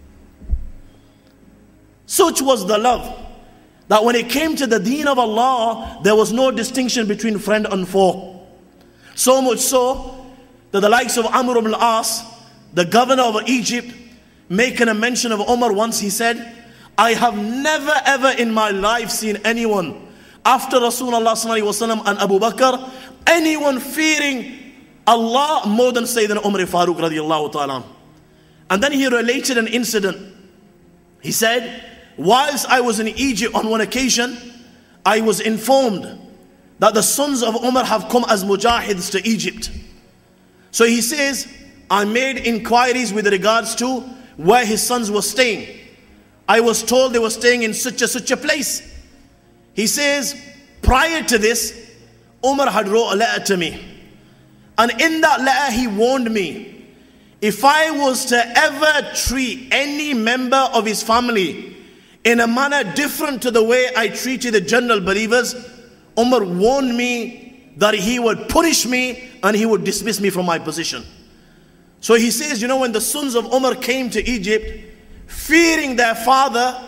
[SPEAKER 3] Such was the love that when it came to the deen of Allah, there was no distinction between friend and foe. So much so that the likes of Amr ibn al-As the governor of Egypt, making a mention of Umar once, he said, I have never ever in my life seen anyone after Rasulullah sallallahu alaihi wasallam and Abu Bakr, anyone fearing Allah more than Sayyidina Umar Farooq radiallahu ta'ala. And then he related an incident. He said, whilst I was in Egypt on one occasion, I was informed that the sons of Umar have come as mujahids to Egypt. So he says, I made inquiries with regards to where his sons were staying. I was told they were staying in such a place. He says, prior to this, Umar had wrote a letter to me. And in that letter he warned me, if I was to ever treat any member of his family in a manner different to the way I treated the general believers, Umar warned me that he would punish me and he would dismiss me from my position. So he says, when the sons of Umar came to Egypt, fearing their father,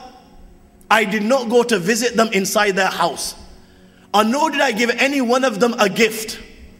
[SPEAKER 3] I did not go to visit them inside their house. And nor did I give any one of them a gift.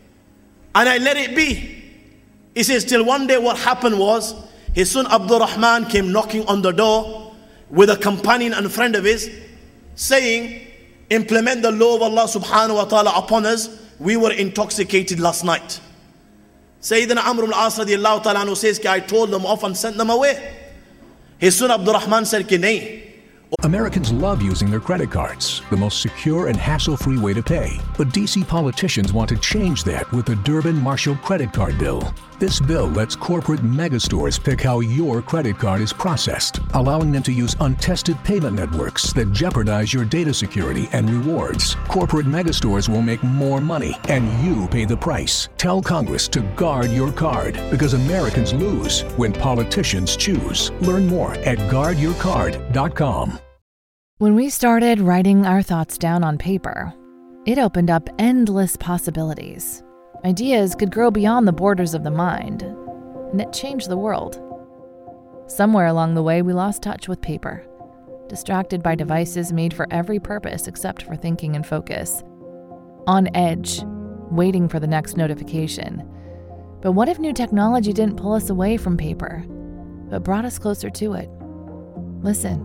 [SPEAKER 3] And I let it be. He says, till one day what happened was, his son Abdul Rahman came knocking on the door with a companion and friend of his, saying, implement the law of Allah subhanahu wa ta'ala upon us. We were intoxicated last night. Sayyidina Amr al-As radiallahu ta'ala anhu says, I told them off and sent them away. His son Abdul Rahman said, nahi.
[SPEAKER 1] Americans love using their credit cards, the most secure and hassle-free way to pay. But DC politicians want to change that with the Durbin-Marshall credit card bill. This bill lets corporate megastores pick how your credit card is processed, allowing them to use untested payment networks that jeopardize your data security and rewards. Corporate megastores will make more money, and you pay the price. Tell Congress to guard your card, because Americans lose when politicians choose. Learn more at guardyourcard.com.
[SPEAKER 2] When we started writing our thoughts down on paper, it opened up endless possibilities. Ideas could grow beyond the borders of the mind, and it changed the world. Somewhere along the way, we lost touch with paper, distracted by devices made for every purpose except for thinking and focus. On edge, waiting for the next notification. But what if new technology didn't pull us away from paper, but brought us closer to it? Listen.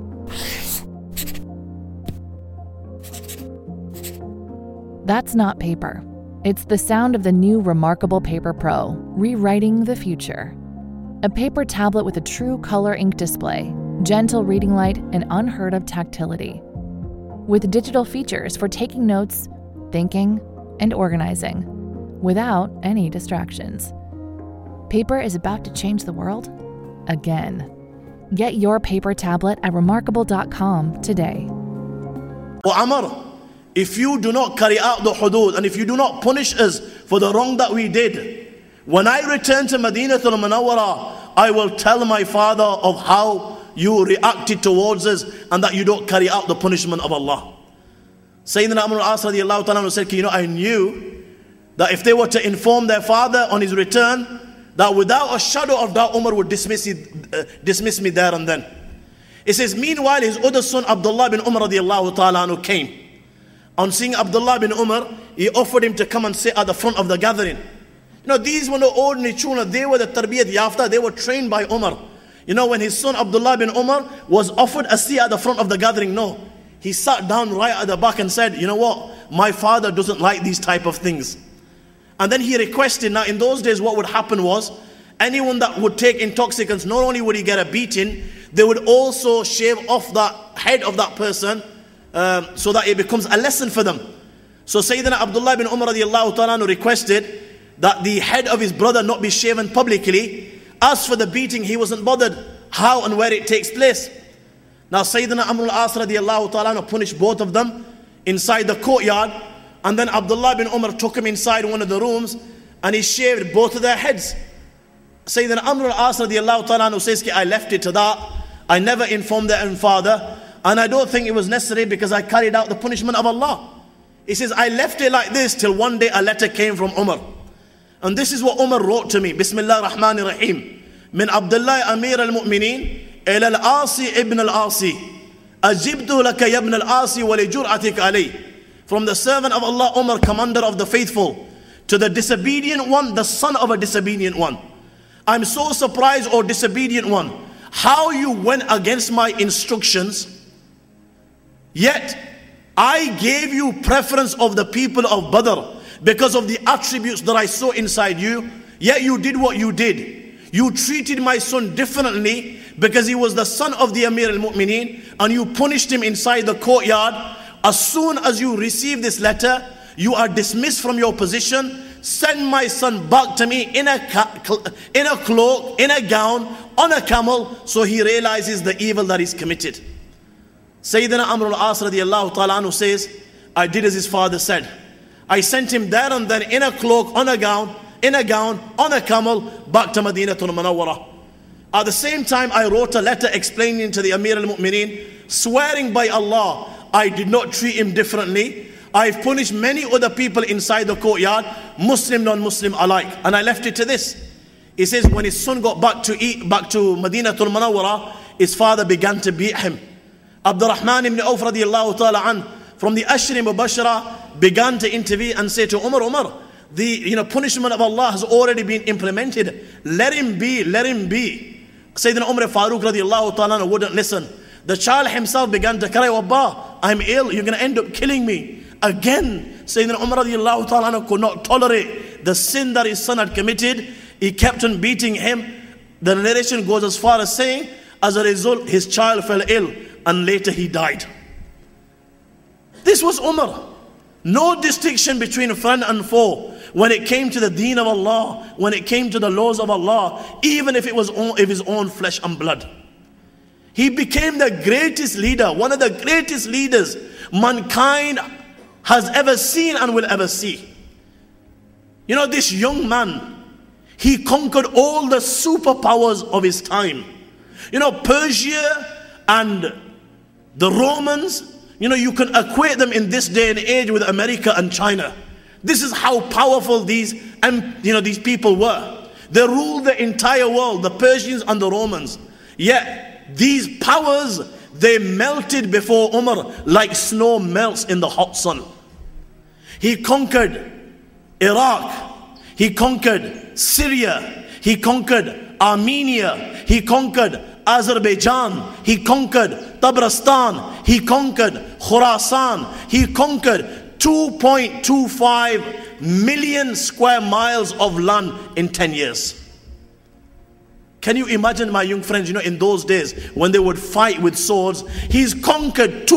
[SPEAKER 2] That's not paper. It's the sound of the new Remarkable Paper Pro, rewriting the future. A paper tablet with a true color ink display, gentle reading light, and unheard of tactility. With digital features for taking notes, thinking, and organizing, without any distractions. Paper is about to change the world again. Get your paper tablet at remarkable.com today.
[SPEAKER 3] Amr, if you do not carry out the hudud, and if you do not punish us for the wrong that we did, when I return to Madinatul Munawwara, I will tell my father of how you reacted towards us and that you don't carry out the punishment of Allah. Sayyidina Amr al-As radiallahu ta'ala said, I knew that if they were to inform their father on his return, that without a shadow of doubt Umar would dismiss me there and then. It says, meanwhile his other son Abdullah bin Umar radiallahu ta'ala came. On seeing Abdullah bin Umar, he offered him to come and sit at the front of the gathering. These were no ordinary children, they were the tarbiyat yafta, they were trained by Umar. When his son Abdullah bin Umar was offered a seat at the front of the gathering, no. He sat down right at the back and said, my father doesn't like these type of things. And then he requested, now in those days what would happen was, anyone that would take intoxicants, not only would he get a beating, they would also shave off the head of that person, so that it becomes a lesson for them. So Sayyidina Abdullah bin Umar radiallahu ta'ala requested that the head of his brother not be shaven publicly. As for the beating, he wasn't bothered how and where it takes place. Now Sayyidina Amr al-As radiallahu ta'ala punished both of them inside the courtyard, and then Abdullah bin Umar took him inside one of the rooms and he shaved both of their heads. Sayyidina Amr al-As radiallahu ta'ala says, I left it to that. I never informed their own father. And I don't think it was necessary because I carried out the punishment of Allah. He says, I left it like this till one day a letter came from Umar. And this is what Umar wrote to me. Bismillah ar-Rahman ar-Rahim. Min Abdullah Amir al-Mu'mineen ila al-Asi ibn al-Asi. Ajibtu laka ya ibn al-Asi wa li jur'atik alayh. From the servant of Allah, Umar, commander of the faithful, to the disobedient one, the son of a disobedient one. I'm so surprised, O disobedient one, how you went against my instructions, yet I gave you preference of the people of Badr because of the attributes that I saw inside you, yet you did what you did. You treated my son differently because he was the son of the Amir al-Mu'mineen, and you punished him inside the courtyard. As soon as you receive this letter, you are dismissed from your position. Send my son back to me in a cloak, in a gown, on a camel, so he realizes the evil that he's committed. Sayyidina Amr al-As radiallahu ta'ala anhu says, I did as his father said. I sent him there and then in a cloak, on a gown, on a camel, back to Madinatul Munawwarah. At the same time, I wrote a letter explaining to the Amir al-Mu'mineen, swearing by Allah, I did not treat him differently. I've punished many other people inside the courtyard, Muslim, non-Muslim alike. And I left it to this. He says, when his son got back to Madinatul Munawwarah, his father began to beat him. Abdurrahman ibn Auf radiallahu ta'ala an, from the Ashri Mubashara, began to intervene and say to Umar, the punishment of Allah has already been implemented. Let him be, let him be. Sayyidina Umar Farooq radiallahu ta'ala wouldn't listen. The child himself began to cry, Abba, I'm ill, you're going to end up killing me. Again, Sayyidina Umar radiallahu ta'ala could not tolerate the sin that his son had committed. He kept on beating him. The narration goes as far as saying, as a result, his child fell ill and later he died. This was Umar. No distinction between friend and foe when it came to the deen of Allah, when it came to the laws of Allah, even if it was his own flesh and blood. He became the greatest leader, one of the greatest leaders mankind has ever seen and will ever see. This young man, he conquered all the superpowers of his time. Persia and the Romans, you can equate them in this day and age with America and China. This is how powerful these people were. They ruled the entire world, the Persians and the Romans. Yet these powers, they melted before Umar like snow melts in the hot sun. He conquered Iraq, he conquered Syria, he conquered Armenia, he conquered Azerbaijan, he conquered Tabaristan, he conquered Khurasan, he conquered 2.25 million square miles of land in 10 years. Can you imagine, my young friends, in those days when they would fight with swords, he's conquered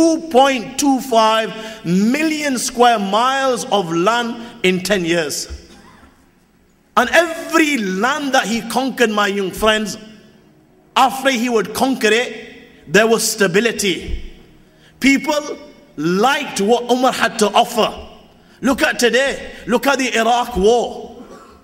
[SPEAKER 3] 2.25 million square miles of land in 10 years. And every land that he conquered, my young friends, after he would conquer it, there was stability. People liked what Umar had to offer. Look at today. Look at the Iraq war.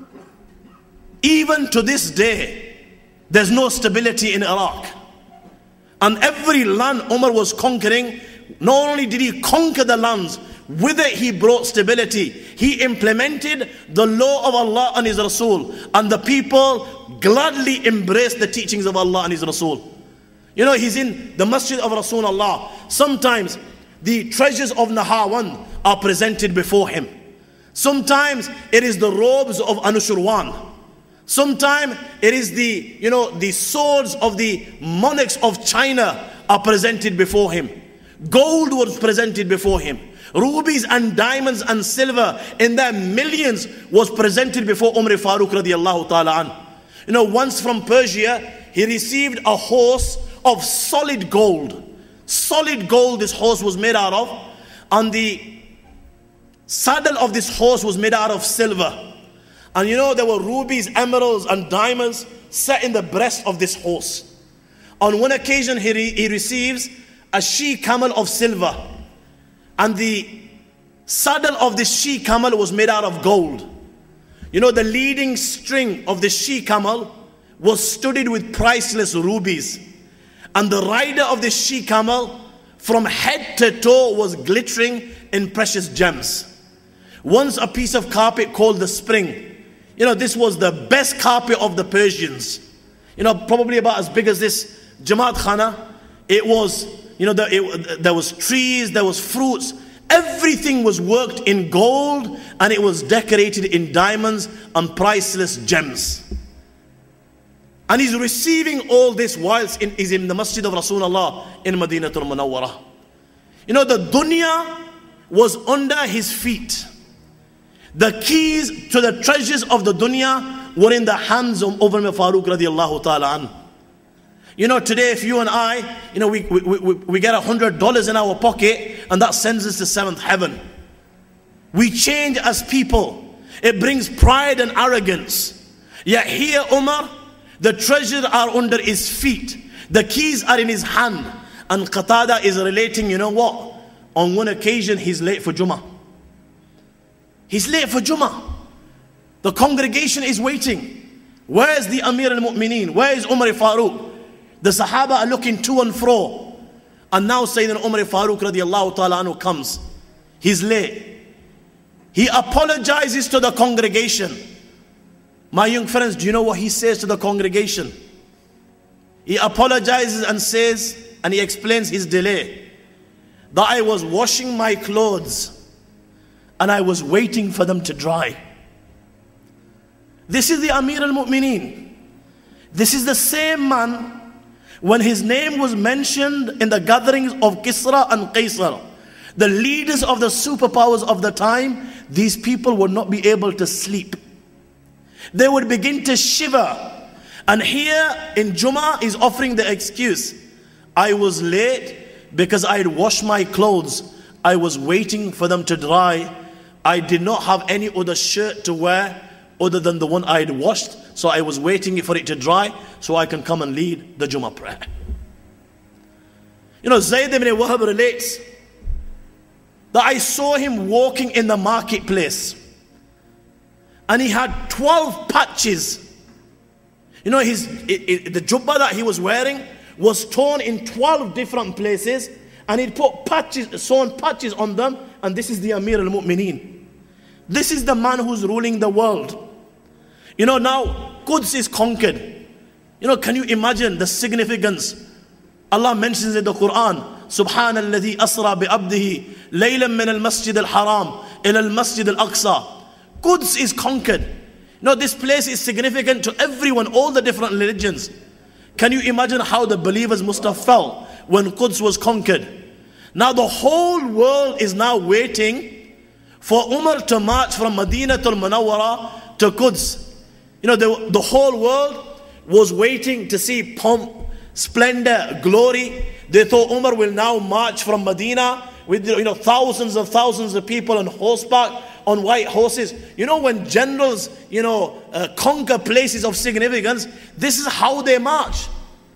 [SPEAKER 3] Even to this day, there's no stability in Iraq. And every land Umar was conquering, not only did he conquer the lands, with it he brought stability. He implemented the law of Allah and His Rasul, and the people gladly embraced the teachings of Allah and His Rasul. He's in the masjid of Rasulullah. Sometimes the treasures of Nahawan are presented before him. Sometimes it is the robes of Anushirwan. Sometimes it is the swords of the monarchs of China are presented before him. Gold was presented before him. Rubies and diamonds and silver in their millions was presented before Umar Farooq radiallahu ta'ala an. Once from Persia, he received a horse of solid gold. Solid gold this horse was made out of. And the saddle of this horse was made out of silver. And there were rubies, emeralds and diamonds set in the breast of this horse. On one occasion he receives a she-camel of silver. And the saddle of this she-camel was made out of gold. The leading string of the she-camel was studded with priceless rubies. And the rider of the she-camel, from head to toe, was glittering in precious gems. Once a piece of carpet called the spring. This was the best carpet of the Persians. Probably about as big as this Jamaat Khana. It was, there was trees, there was fruits. Everything was worked in gold, and it was decorated in diamonds and priceless gems. And he's receiving all this whilst he's in the masjid of Rasulullah in Madinatul Munawwarah. You know, the dunya was under his feet. The keys to the treasures of the dunya were in the hands of Umar Farooq radiallahu ta'ala an. You know, today if you and I, you know, we get $100 in our pocket and that sends us to seventh heaven. We change as people. It brings pride and arrogance. Yet here Umar, the treasures are under his feet. The keys are in his hand. And Qatada is relating, you know what? On one occasion he's late for Jummah. He's late for Jummah. The congregation is waiting. Where is the Amir al-Mu'mineen? Where is Umar Farooq? The Sahaba are looking to and fro. And now Sayyidina Umar Farooq radiallahu ta'ala anhu comes. He's late. He apologizes to the congregation. My young friends, do you know what he says to the congregation? He apologizes and says, and he explains his delay, that I was washing my clothes and I was waiting for them to dry. This is the Amir al-Mu'mineen. This is the same man when his name was mentioned in the gatherings of Kisra and Qaisar, the leaders of the superpowers of the time. These people would not be able to sleep. They would begin to shiver. And here in Jummah is offering the excuse, I was late because I had washed my clothes. I was waiting for them to dry. I did not have any other shirt to wear other than the one I had washed. So I was waiting for it to dry so I can come and lead the Jummah prayer. You know, Zayd ibn Wahab relates that I saw him walking in the marketplace and he had 12 patches. You know, the jubbah that he was wearing was torn in 12 different places, and he'd put patches, sewn patches on them, and this is the Amir al-Mu'mineen. This is the man who's ruling the world. You know, now Quds is conquered. You know, can you imagine the significance? Allah mentions in the Quran, Subhanalladhi asra bi'abdihi laylan min al-masjid al-haram ila al-masjid al-aqsa. Quds is conquered. You know, this place is significant to everyone, all the different religions. Can you imagine how the believers must have felt when Quds was conquered? Now the whole world is now waiting for Umar to march from Madinatul Munawwarah to Quds. You know, the whole world was waiting to see pomp, splendor, glory. They thought Umar will now march from Medina with, you know, thousands of people on horseback, on white horses. You know, when generals, you know, conquer places of significance, this is how they march,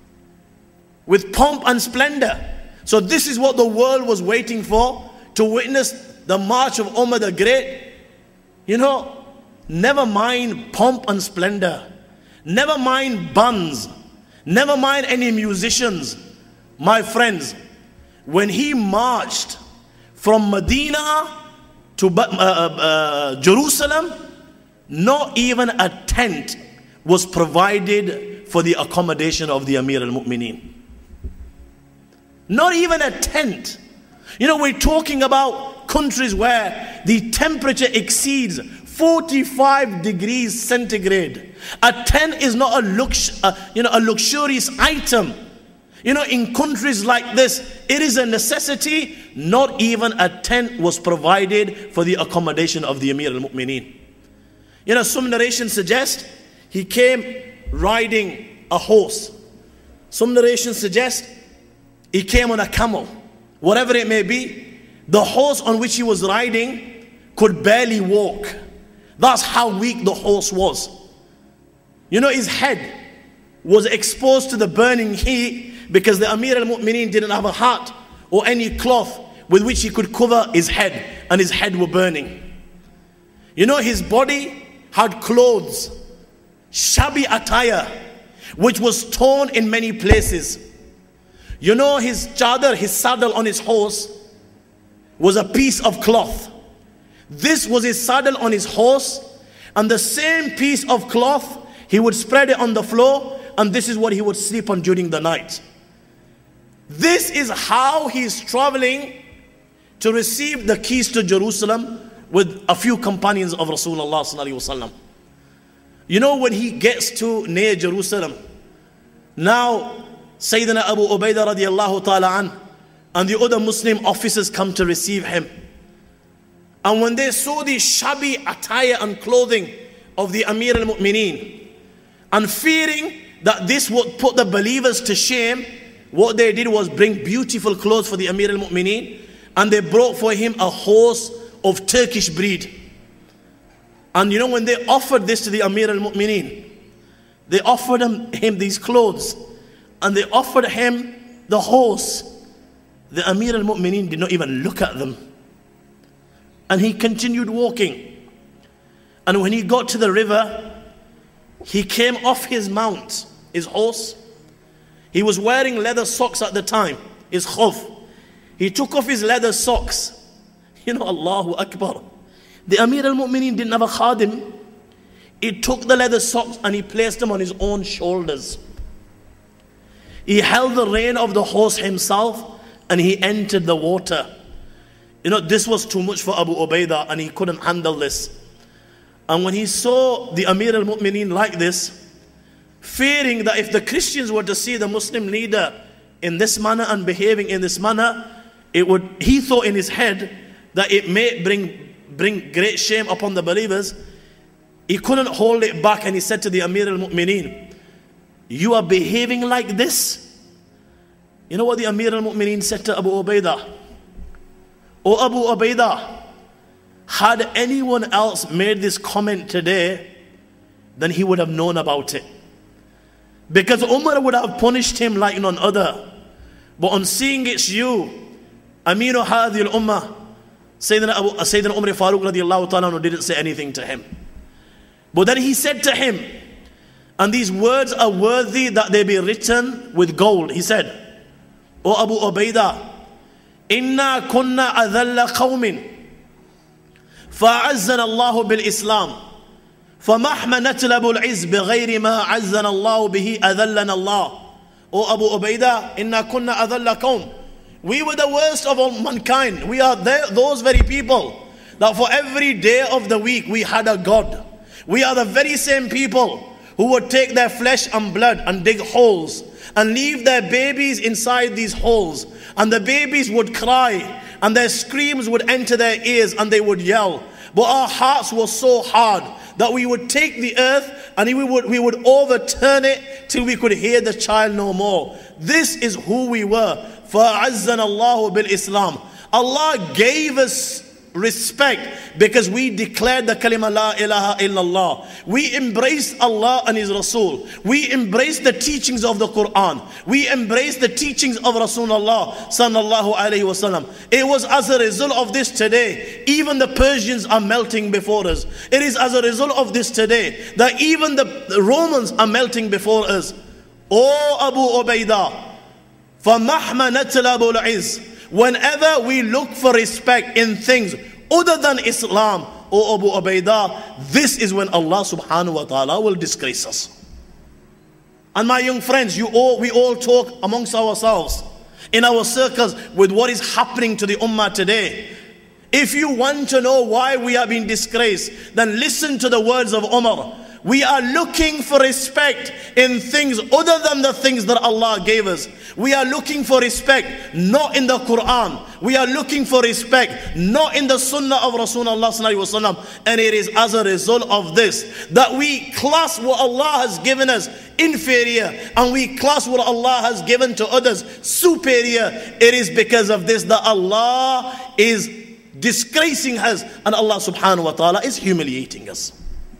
[SPEAKER 3] with pomp and splendor. So this is what the world was waiting for, to witness the march of Umar the Great. You know, never mind pomp and splendor, never mind bands, never mind any musicians. My friends, when he marched from Medina to Jerusalem, not even a tent was provided for the accommodation of the Amir al-Mu'mineen. Not even a tent. You know, we're talking about countries where the temperature exceeds 45 degrees centigrade. A tent is not a luxurious item. You know, in countries like this, it is a necessity. Not even a tent was provided for the accommodation of the Amir al-Mu'mineen. You know, some narrations suggest he came riding a horse. Some narrations suggest he came on a camel. Whatever it may be, the horse on which he was riding could barely walk. That's how weak the horse was. You know, his head was exposed to the burning heat because the Amir al-Mu'mineen didn't have a hat or any cloth with which he could cover his head, and his head were burning. You know, his body had clothes, shabby attire, which was torn in many places. You know, his chadar, his saddle on his horse, was a piece of cloth. This was his saddle on his horse, and the same piece of cloth, he would spread it on the floor, and this is what he would sleep on during the night. This is how he's traveling to receive the keys to Jerusalem with a few companions of Rasulullah sallallahu alaihi wasallam. You know, when he gets to near Jerusalem, Now, Sayyidina Abu Ubaidah radiallahu ta'ala an and the other Muslim officers come to receive him. And when they saw the shabby attire and clothing of the Amir al-Mu'mineen, and fearing that this would put the believers to shame, what they did was bring beautiful clothes for the Amir al-Mu'mineen, and they brought for him a horse of Turkish breed. And you know, when they offered this to the Amir al-Mu'mineen, they offered him these clothes, and they offered him the horse. The Amir al-Mu'mineen did not even look at them. And he continued walking. And when he got to the river, he came off his mount, his horse. He was wearing leather socks at the time, his khuf. He took off his leather socks. You know, Allahu Akbar. The Amir al-Mu'mineen didn't have a khadim. He took the leather socks and he placed them on his own shoulders. He held the rein of the horse himself and he entered the water. You know, this was too much for Abu Ubaidah and he couldn't handle this. And when he saw the Amir al-Mu'mineen like this, fearing that if the Christians were to see the Muslim leader in this manner and behaving in this manner, he thought in his head that it may bring great shame upon the believers. He couldn't hold it back and he said to the Amir al-Mu'mineen, "You are behaving like this?" You know what the Amir al-Mu'mineen said to Abu Ubaidah? "Oh Abu Ubaidah, had anyone else made this comment today, then he would have known about it. Because Umar would have punished him like none other. But on seeing it's you, Aminu Hadhi al-Ummah, Sayyidina Umar Farooq radiallahu ta'ala didn't say anything to him. But then he said to him, and these words are worthy that they be written with gold. He said, "O Abu Ubaidah, inna kunna adhalla qawmin, fa'azzana Allahu bil-Islam, famahma natlabu al-izz bighayri ma azzana Allahu bihi adhallana Allah." O Abu Ubaidah, inna kunna adhalla qawm. We were the worst of all mankind. We are those very people that for every day of the week we had a God. We are the very same people who would take their flesh and blood and dig holes and leave their babies inside these holes. And the babies would cry and their screams would enter their ears and they would yell. But our hearts were so hard that we would take the earth and we would overturn it till we could hear the child no more. This is who we were. فَأَعَزَّنَا اللَّهُ بِالْإِسْلَامِ. Allah gave us respect because we declared the kalima la ilaha illallah. We embraced Allah and His Rasul. We embraced the teachings of the Quran. We embraced the teachings of Rasulullah sallallahu alaihi wasallam. It was as a result of this today, even the Persians are melting before us. It is as a result of this today that even the Romans are melting before us. O Abu Ubaidah, فَمَحْمَ نَتْلَبُ الْعِزِّ. Whenever we look for respect in things other than Islam, O Abu Ubaidah, this is when Allah subhanahu wa ta'ala will disgrace us. And my young friends, we all talk amongst ourselves in our circles with what is happening to the ummah today. If you want to know why we are being disgraced, then listen to the words of Umar. We are looking for respect in things other than the things that Allah gave us. We are looking for respect not in the Quran. We are looking for respect not in the Sunnah of Rasulullah sallallahu alaihi wasallam. And it is as a result of this that we class what Allah has given us inferior and we class what Allah has given to others superior. It is because of this that Allah is disgracing us and Allah subhanahu wa ta'ala is humiliating us.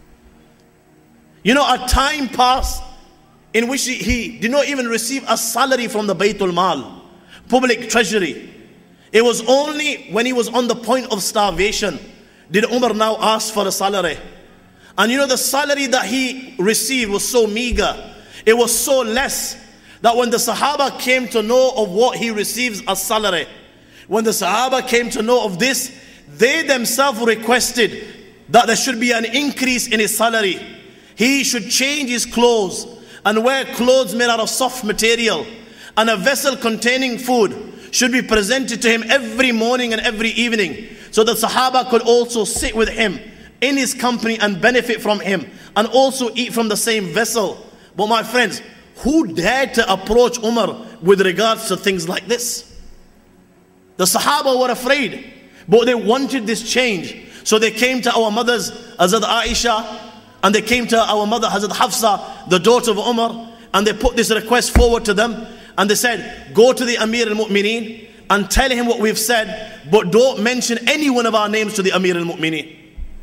[SPEAKER 3] You know, a time passed in which he did not even receive a salary from the Baytul Mal, public treasury. It was only when he was on the point of starvation did Umar now ask for a salary. And you know, the salary that he received was so meager, it was so less, that when the Sahaba came to know of what he receives as salary, when the Sahaba came to know of this, they themselves requested that there should be an increase in his salary. He should change his clothes and wear clothes made out of soft material, and a vessel containing food should be presented to him every morning and every evening, so that Sahaba could also sit with him in his company and benefit from him and also eat from the same vessel. But my friends, who dared to approach Umar with regards to things like this? The Sahaba were afraid, but they wanted this change. So they came to our mothers, Hazrat Aisha, and they came to our mother, Hazrat Hafsa, the daughter of Umar, and they put this request forward to them. And they said, go to the Amir al-Mu'mineen and tell him what we've said, but don't mention any one of our names to the Amir al-Mu'mineen.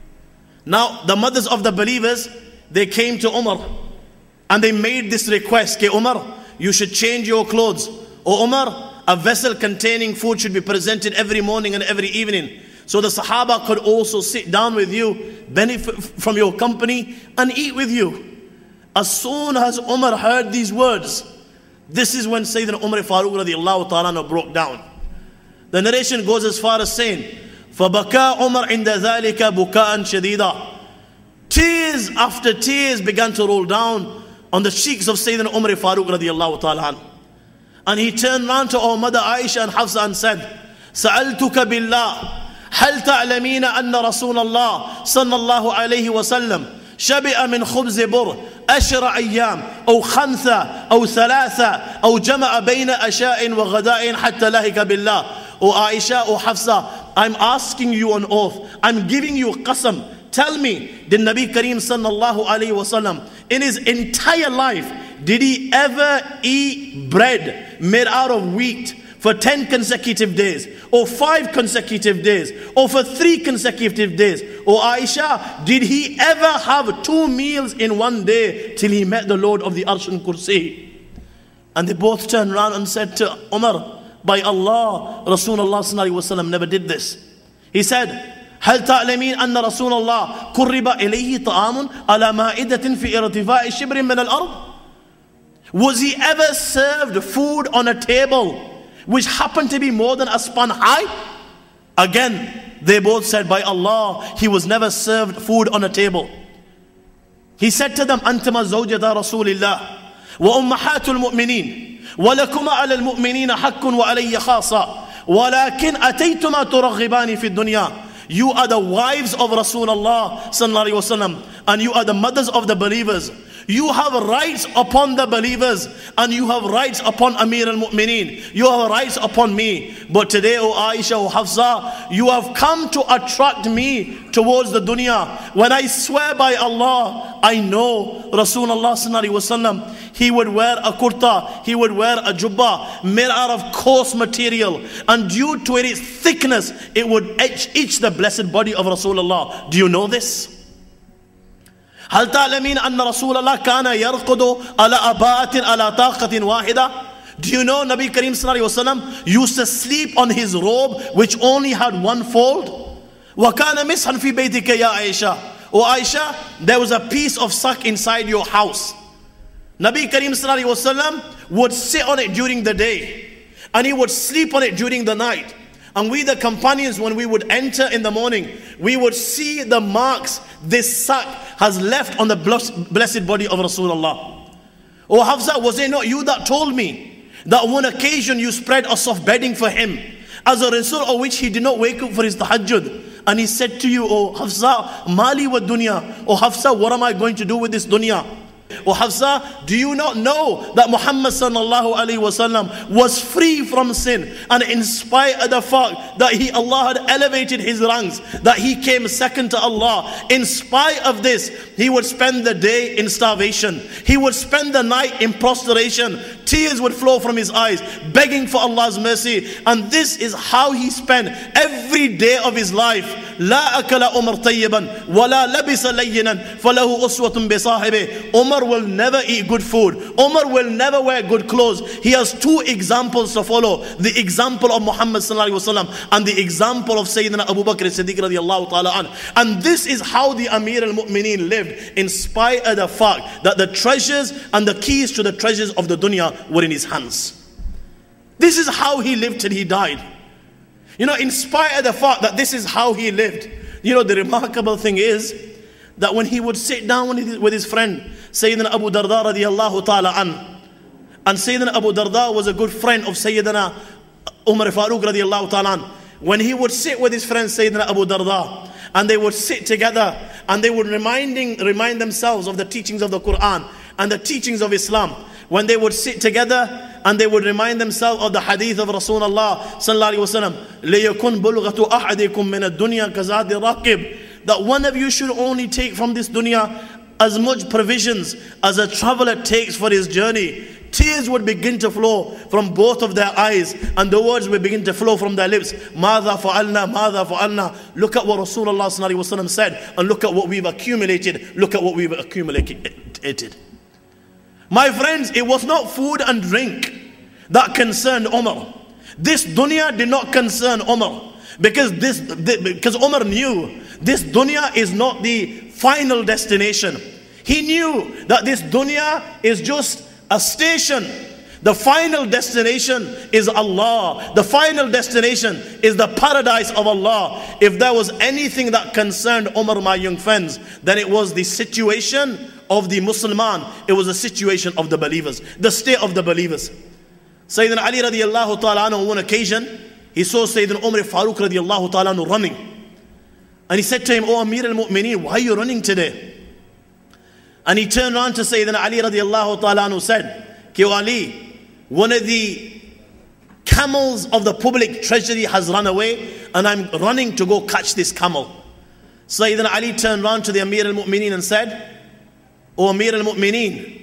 [SPEAKER 3] Now, the mothers of the believers, they came to Umar and they made this request, okay, Umar, you should change your clothes. Or Umar, a vessel containing food should be presented every morning and every evening, so the Sahaba could also sit down with you, benefit from your company, and eat with you. As soon as Umar heard these words, this is when Sayyidina Umar Farooq radiallahu ta'ala broke down. The narration goes as far as saying, فَبَكَى عُمَرْ عِنْدَ ذَلِكَ بُكَاءً شَدِيدًا. Tears after tears began to roll down on the cheeks of Sayyidina Umar Farooq radiallahu ta'ala. And he turned around to our mother Aisha and Hafsa and said, سألتك بالله هل تعلمين أن رسول الله صلى الله عليه وسلم شبع من خبز بر 10 أيام أو 5 أو 3 أو جمع بين أشاء وغداء حتى لهك بالله. O Aisha, O Hafsa, I'm asking you on oath, I'm giving you qasam. Tell me, did Nabi Kareem sallallahu alayhi wasallam in his entire life, did he ever eat bread made out of wheat for 10 consecutive days, or 5 consecutive days, or for 3 consecutive days? Or Aisha, did he ever have 2 meals in one day till he met the Lord of the Arsh and Kursi? And they both turned around and said to Umar, by Allah, Rasulullah sallallahu alaihi wasallam never did this. He said, هل تعلمين أن رسول الله قرب إليه طعام على مائدة في ارتفاع شبر من الأرض? Was he ever served food on a table which happened to be more than a span high? Again, they both said, by Allah, he was never served food on a table. He said to them, أنتما زوجتا رسول الله وأمهات المؤمنين ولكما على المؤمنين حق وعلي خاصة ولكن أتيتما ترغبان في الدنيا. You are the wives of Rasulullah sallallahu alaihi wasallam, and you are the mothers of the believers. You have rights upon the believers, and you have rights upon Amir al-Mu'mineen. You have rights upon me. But today, O Aisha, O Hafsa, you have come to attract me towards the dunya. When I swear by Allah, I know Rasulullah sallallahu alaihi wasallam, he would wear a kurta, he would wear a jubba made out of coarse material, and due to its thickness, it would itch the blessed body of Rasulullah. Do you know this? هل تعلمين أن رسول الله كان يرقد على أباءة على طاقة واحدة? Do you know Nabi Kareem sallallahu alaihi wasallam used to sleep on his robe which only had one fold? وكان مسحا في بيتك يا عائشة. Oh Aisha, there was a piece of sack inside your house. Nabi Kareem sallallahu alaihi wasallam would sit on it during the day, and he would sleep on it during the night. And we, the companions, when we would enter in the morning, we would see the marks this sack has left on the blessed body of Rasulullah. Oh Hafsa, was it not you that told me that on one occasion you spread a soft bedding for him, as a result of which he did not wake up for his tahajjud? And he said to you, oh Hafsa, mali wa dunya. Oh Hafsa, what am I going to do with this dunya? Oh Hafsa, do you not know that Muhammad sallallahu alaihi wasallam was free from sin, and in spite of the fact that Allah had elevated his ranks, that he came second to Allah, in spite of this, he would spend the day in starvation, he would spend the night in prostration, tears would flow from his eyes, begging for Allah's mercy. And this is how he spent every day of his life. لا أكل عمر طيبا ولا لبس لينا فله أسوة بصاحبه. Umar will never eat good food. Umar will never wear good clothes. He has 2 examples to follow: the example of Muhammad sallallahu alaihi wasallam and the example of Sayyidina Abu Bakr as-Siddiq radiyallahu ta'ala an. And this is how the Amir al-Mu'mineen lived, in spite of the fact that the treasures and the keys to the treasures of the dunya were in his hands. This is how he lived till he died. You know, in spite of the fact that this is how he lived, you know, the remarkable thing is that when he would sit down with his friend Sayyidina Abu Darda radiyallahu ta'ala an, and Sayyidina Abu Darda was a good friend of Sayyidina Umar Farooq radiyallahu ta'ala an, when he would sit with his friend Sayyidina Abu Darda, and they would sit together and they would remind themselves of the teachings of the Quran and the teachings of Islam, when they would sit together and they would remind themselves of the hadith of Rasulullah sallallahu alaihi wasallam, لِيَكُنْ بُلْغَةُ أَحَدِكُمْ مِنَ الدُّنْيَا كَزَادِ الرَّاكِبِ, that one of you should only take from this dunya as much provisions as a traveler takes for his journey. Tears would begin to flow from both of their eyes, and the words would begin to flow from their lips. مَاذَا فَعَلْنَا مَاذَا فَعَلْنَا. Look at what Rasulullah sallallahu alaihi wasallam said, and look at what we've accumulated. Look at what we've accumulated. My friends, it was not food and drink that concerned Umar. This dunya did not concern Umar, because Umar knew this dunya is not the final destination. He knew that this dunya is just a station. The final destination is Allah. The final destination is the paradise of Allah. If there was anything that concerned Umar, my young friends, then it was the situation of the Musliman. It was the situation of the believers, the state of the believers. Sayyidina Ali radiallahu ta'ala anhu, on one occasion, he saw Sayyidina Umar Farooq radiallahu ta'ala anhu running. And he said to him, "Oh Amir al-Mu'mineen, why are you running today?" And he turned around to Sayyidina Ali radiallahu ta'ala anhu, said, "Ki Ali, one of the camels of the public treasury has run away, and I'm running to go catch this camel." Sayyidina Ali turned around to the Amir al-Mu'mineen and said, "O Amir al-Mu'mineen,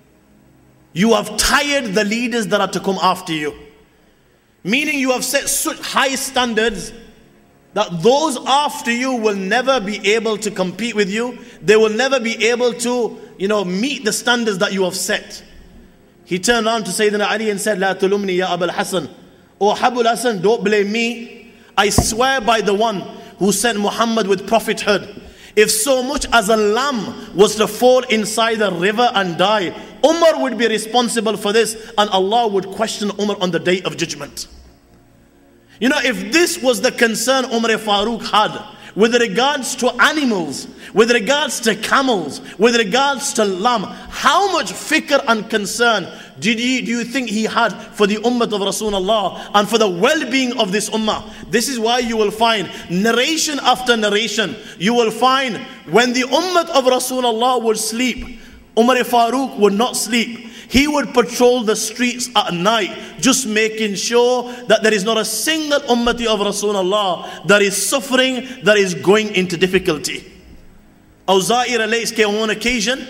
[SPEAKER 3] you have tired the leaders that are to come after you." Meaning you have set such high standards that those after you will never be able to compete with you. They will never be able to, meet the standards that you have set. He turned around to Sayyidina Ali and said, "La tulumni ya Abul Hasan." "O Abul Hasan, don't blame me. I swear by the one who sent Muhammad with prophethood, if so much as a lamb was to fall inside a river and die, Umar would be responsible for this, and Allah would question Umar on the day of judgment." If this was the concern Umar Farooq had with regards to animals, with regards to camels, with regards to lamb, how much fikr and concern do you think he had for the ummah of Rasulullah and for the well-being of this ummah? This is why you will find narration after narration. You will find when the ummah of Rasulullah would sleep, Umar Farooq would not sleep. He would patrol the streets at night, just making sure that there is not a single ummati of Rasulullah that is suffering, that is going into difficulty. Awza'i relates that on one occasion,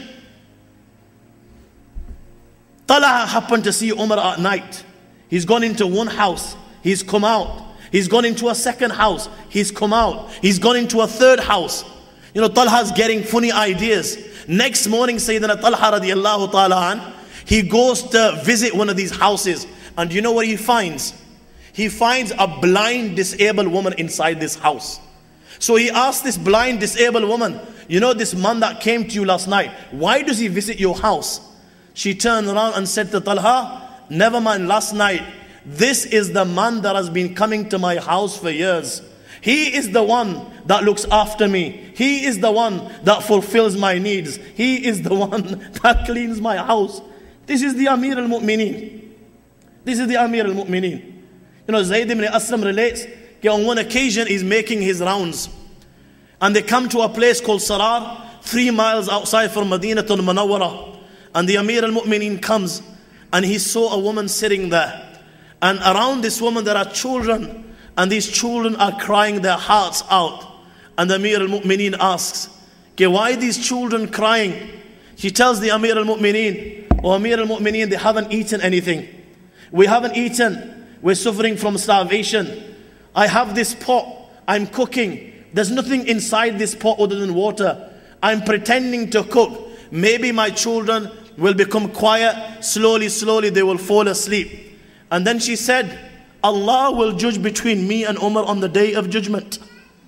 [SPEAKER 3] Talha happened to see Umar at night. He's gone into one house, he's come out. He's gone into a second house, he's come out. He's gone into a third house. Talha's getting funny ideas. Next morning, Sayyidina Talha radiallahu ta'ala an, he goes to visit one of these houses, and you know what he finds? He finds a blind, disabled woman inside this house. So he asked this blind, disabled woman, "This man that came to you last night, why does he visit your house?" She turned around and said to Talha, "Never mind last night. This is the man that has been coming to my house for years. He is the one that looks after me. He is the one that fulfills my needs. He is the one that cleans my house." This is the Amir al-Mu'mineen. This is the Amir al-Mu'mineen. Zayd ibn Aslam relates that on one occasion he's making his rounds, and they come to a place called Sarar, 3 miles outside from Madinatul Munawwara. And the Amir al-Mu'mineen comes, and he saw a woman sitting there. And around this woman there are children, and these children are crying their hearts out. And the Amir al-Mu'mineen asks, "Why are these children crying?" She tells the Amir al-Mu'mineen, "Oh Amir al-Mu'mineen, they haven't eaten anything. We haven't eaten. We're suffering from starvation. I have this pot, I'm cooking. There's nothing inside this pot other than water. I'm pretending to cook. Maybe my children will become quiet. Slowly they will fall asleep." And then she said, "Allah will judge between me and Umar on the day of judgment.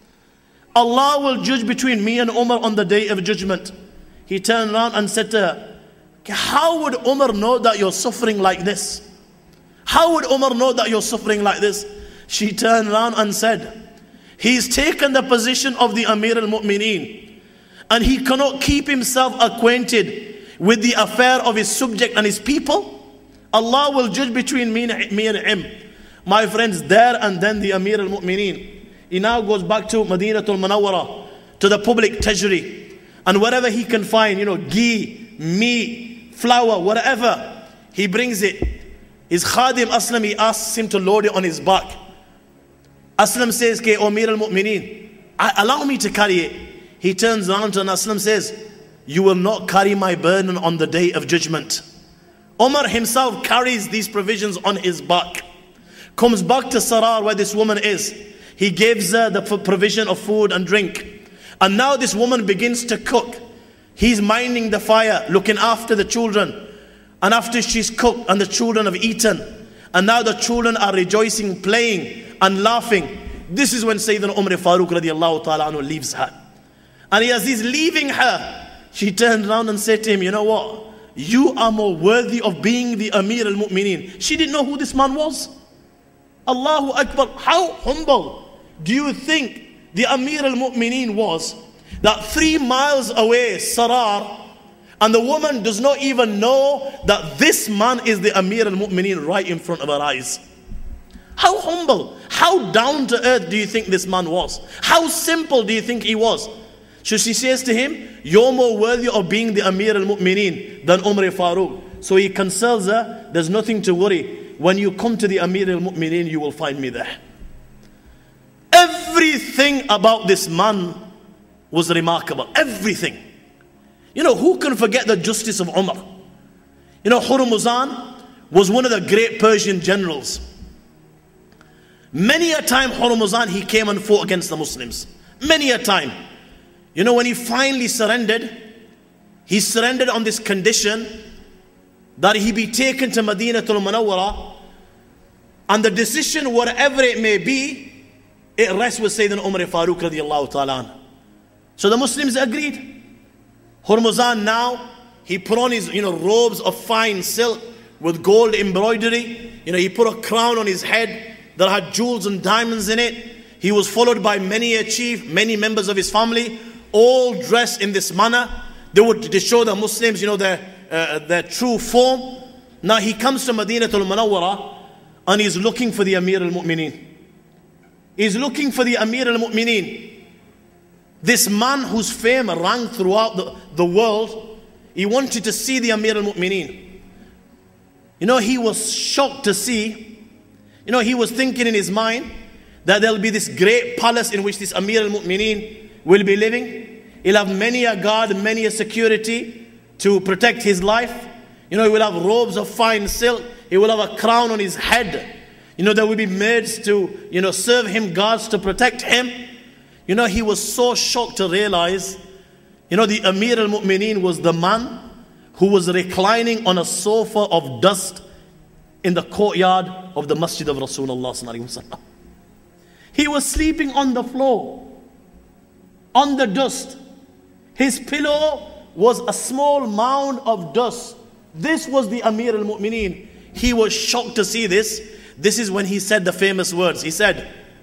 [SPEAKER 3] Allah will judge between me and Umar on the day of judgment." He turned around and said to her, "How would Umar know that you're suffering like this? How would Umar know that you're suffering like this?" She turned around and said, "He's taken the position of the Amir al-Mu'mineen, and he cannot keep himself acquainted with the affair of his subject and his people. Allah will judge between me and him." My friends, there and then the Amir al-Mu'mineen, he now goes back to Madinatul Munawwara, to the public treasury, and whatever he can find, ghee, meat, flour, whatever, he brings it. His khadim Aslam, he asks him to load it on his back. Aslam says, "Ke Amir al-Mu'mineen, allow me to carry it." He turns around and Aslam says, "You will not carry my burden on the day of judgment." Umar himself carries these provisions on his back. Comes back to Sarar where this woman is. He gives her the provision of food and drink. And now this woman begins to cook. He's minding the fire, looking after the children. And after she's cooked and the children have eaten, and now the children are rejoicing, playing and laughing, this is when Sayyidina Umar Farooq radiallahu ta'ala anhu leaves her. And as he's leaving her, she turned around and said to him, "You know what? You are more worthy of being the Amir al-Mu'mineen." She didn't know who this man was. Allahu Akbar. How humble do you think the Amir al-Mu'mineen was, that 3 miles away, Sarar, and the woman does not even know that this man is the Amir al-Mu'mineen right in front of her eyes? How humble, how down to earth do you think this man was? How simple do you think he was? So she says to him, "You're more worthy of being the Amir al-Mu'mineen than Umar Farooq." So he consoles her, "There's nothing to worry. When you come to the Amir al-Mu'mineen, you will find me there." Everything about this man was remarkable. Everything. You know, who can forget the justice of Umar? You know, Hurmuzan was one of the great Persian generals. Many a time Hurmuzan, he came and fought against the Muslims. Many a time. You know, when he finally surrendered, he surrendered on this condition that he be taken to Madinatul Munawwara, and the decision, whatever it may be, it rests with Sayyidina Umar Farooq radiallahu ta'ala anhu. So the Muslims agreed. Hurmuzan now, he put on his, robes of fine silk with gold embroidery. He put a crown on his head that had jewels and diamonds in it. He was followed by many a chief, many members of his family, all dressed in this manner. They show the Muslims, their true form. Now he comes to Madinatul Munawwara and he's looking for the Amir al-Mu'mineen. He's looking for the Amir al-Mu'mineen. This man whose fame rang throughout the world, he wanted to see the Amir al-Mu'mineen. He was shocked to see, he was thinking in his mind that there'll be this great palace in which this Amir al-Mu'mineen will be living. He'll have many a guard, many a security to protect his life. He will have robes of fine silk. He will have a crown on his head. There will be maids to, serve him, guards to protect him. He was so shocked to realize, the Amir al-Mu'mineen was the man who was reclining on a sofa of dust in the courtyard of the Masjid of Rasulullah sallallahu alaihi wasallam. He was sleeping on the floor, on the dust. His pillow was a small mound of dust. This was the Amir al-Mu'mineen. He was shocked to see this. This is when he said the famous words. He said,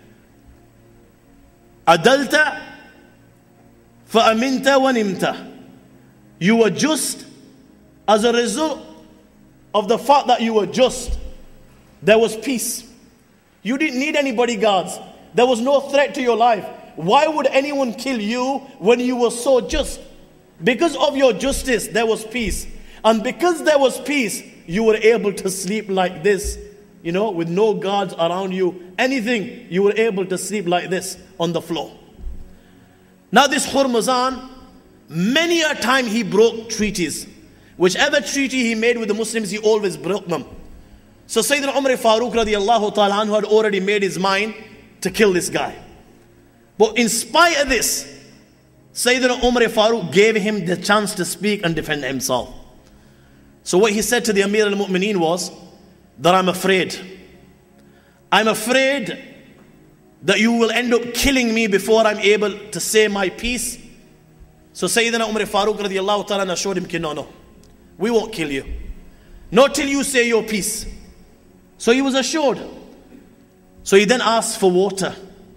[SPEAKER 3] "Adalta fa'aminta wa nimta." You were just as a result of the fact that you were just. There was peace. You didn't need any bodyguards. There was no threat to your life. Why would anyone kill you when you were so just? Because of your justice, there was peace. And because there was peace, you were able to sleep like this, with no guards around you. Anything, you were able to sleep like this on the floor. Now this Hurmuzan, many a time he broke treaties. Whichever treaty he made with the Muslims, he always broke them. So Sayyidina Umar Farooq radiallahu ta'ala anhu had already made his mind to kill this guy. But in spite of this, Sayyidina Umar Farooq gave him the chance to speak and defend himself. So what he said to the Amir al-Mu'mineen was that I'm afraid that you will end up killing me before I'm able to say my piece. So Sayyidina Umar Farooq radiallahu ta'ala assured him, no, we won't kill you. Not till you say your piece. So he was assured. So he then asked for water.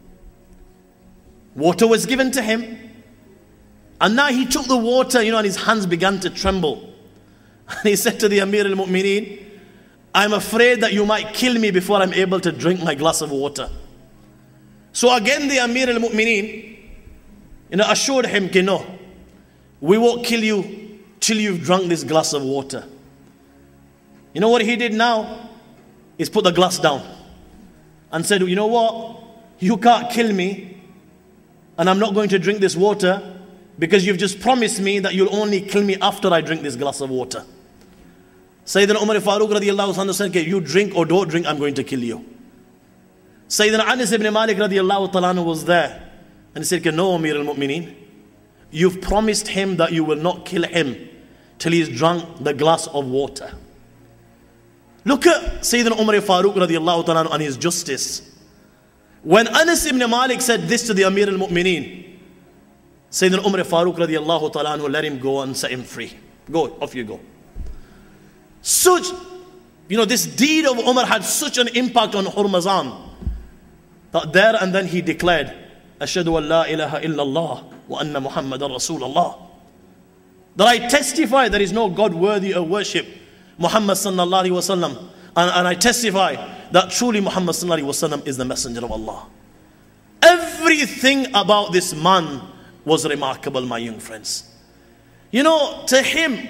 [SPEAKER 3] Water was given to him. And now he took the water, and his hands began to tremble. And he said to the Amir al-Mu'mineen, I'm afraid that you might kill me before I'm able to drink my glass of water. So again the Amir al-Mu'mineen, assured him, no, we won't kill you till you've drunk this glass of water. You know what he did now? Is put the glass down and said, you know what? You can't kill me, and I'm not going to drink this water because you've just promised me that you'll only kill me after I drink this glass of water. Sayyidina Umar Farooq radiallahu anhu said, okay, you drink or don't drink, I'm going to kill you. Sayyidina Anas ibn Malik radiallahu anhu was there, and he said, okay, no, Amir al-Mu'mineen, you've promised him that you will not kill him till he's drunk the glass of water. Look at Sayyidina Umar Farooq radiallahu anhu and his justice. When Anas ibn Malik said this to the Amir al-Mu'mineen, Sayyidina Umar Farooq radiallahu anhu let him go and set him free. Go, off you go. Such, this deed of Umar had such an impact on Hurmuzan that there and then he declared, Ashhadu an la ilaha illallah wa anna Muhammadan Rasulullah. That I testify there is no God worthy of worship, Muhammad sallallahu alaihi wasallam, and I testify that truly Muhammad sallallahu alaihi wasallam is the messenger of Allah. Everything about this man was remarkable, my young friends. To him,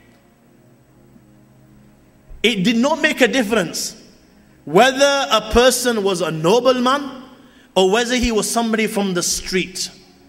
[SPEAKER 3] it did not make a difference whether a person was a nobleman or whether he was somebody from the street.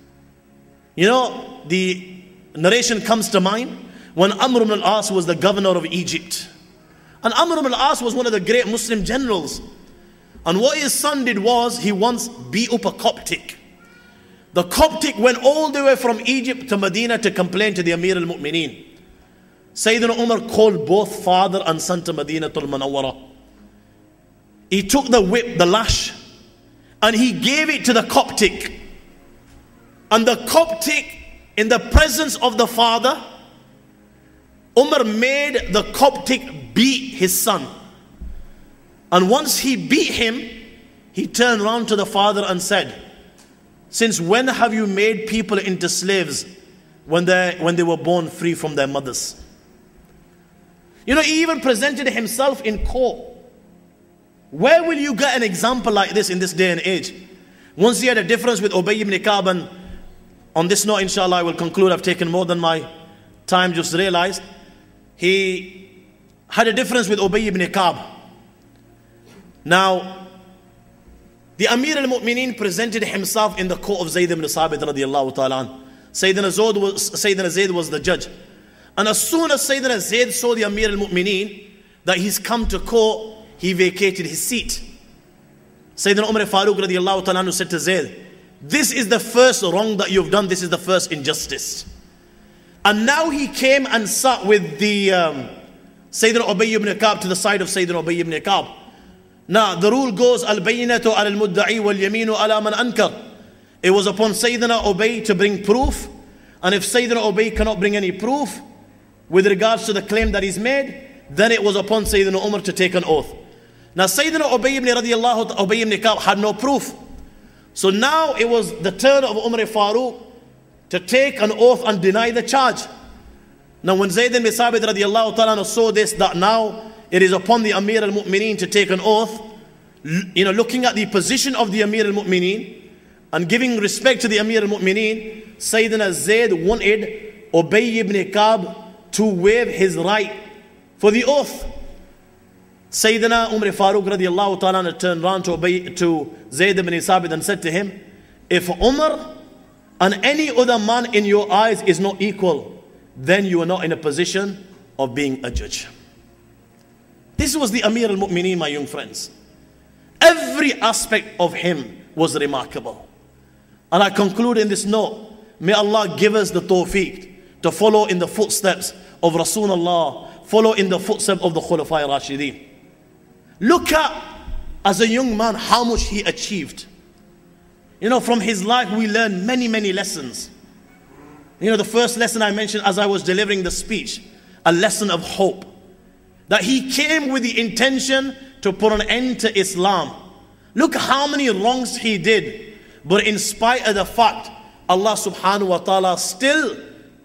[SPEAKER 3] The narration comes to mind when Amr ibn al-As was the governor of Egypt. And Amr ibn al-As was one of the great Muslim generals. And what his son did was, he once beat up a Coptic. The Coptic went all the way from Egypt to Medina to complain to the Amir al-Mu'mineen. Sayyidina Umar called both father and son to Madinatul Munawwara. He took the whip, the lash, and he gave it to the Coptic. And the Coptic, in the presence of the father, Umar made the Coptic beat his son. And once he beat him, he turned around to the father and said, since when have you made people into slaves when they were born free from their mothers? He even presented himself in court. Where will you get an example like this in this day and age? Once he had a difference with Ubay ibn Ka'b, and on this note, inshallah, I will conclude. I've taken more than my time, just realized. He had a difference with Ubay ibn Ka'b. Now, the Amir al-Mu'mineen presented himself in the court of Zayd ibn Sabit radiallahu ta'ala. Sayyidina Zayd was the judge. And as soon as Sayyidina Zayd saw the Amir al-Mu'mineen, that he's come to court, he vacated his seat. Sayyidina Umar Farooq radiallahu ta'ala said to Zayd, this is the first wrong that you've done, this is the first injustice. And now he came and sat with the Sayyidina Ubay ibn Ka'b to the side of Sayyidina Ubay ibn Ka'b. Now the rule goes, al-bayyinatu ala al-mudda'i wal-yaminu ala man ankar. It was upon Sayyidina Ubay to bring proof, and if Sayyidina Ubay cannot bring any proof with regards to the claim that he's made, then it was upon Sayyidina Umar to take an oath. Now Sayyidina Ubay ibn Ka'b had no proof. So now it was the turn of Umar Farooq to take an oath and deny the charge. Now when Zayd ibn Sabit radiallahu ta'ala saw this, that now it is upon the Amir al-Mu'mineen to take an oath, looking at the position of the Amir al-Mu'mineen and giving respect to the Amir al-Mu'mineen, Sayyidina Zayd wanted Ubay ibn Ka'b to waive his right for the oath. Sayyidina Umar Farooq radiallahu ta'ala turned around to Zayd ibn Sabit and said to him, if Umar and any other man in your eyes is not equal, then you are not in a position of being a judge. This was the Amir al-Mu'mineen, my young friends. Every aspect of him was remarkable. And I conclude in this note, may Allah give us the tawfiq to follow in the footsteps of Rasulullah, follow in the footsteps of the Khulafai Rashideen. Look at, as a young man, how much he achieved. From his life we learn many, many lessons. The first lesson I mentioned as I was delivering the speech, a lesson of hope. That he came with the intention to put an end to Islam. Look how many wrongs he did. But in spite of the fact, Allah subhanahu wa ta'ala still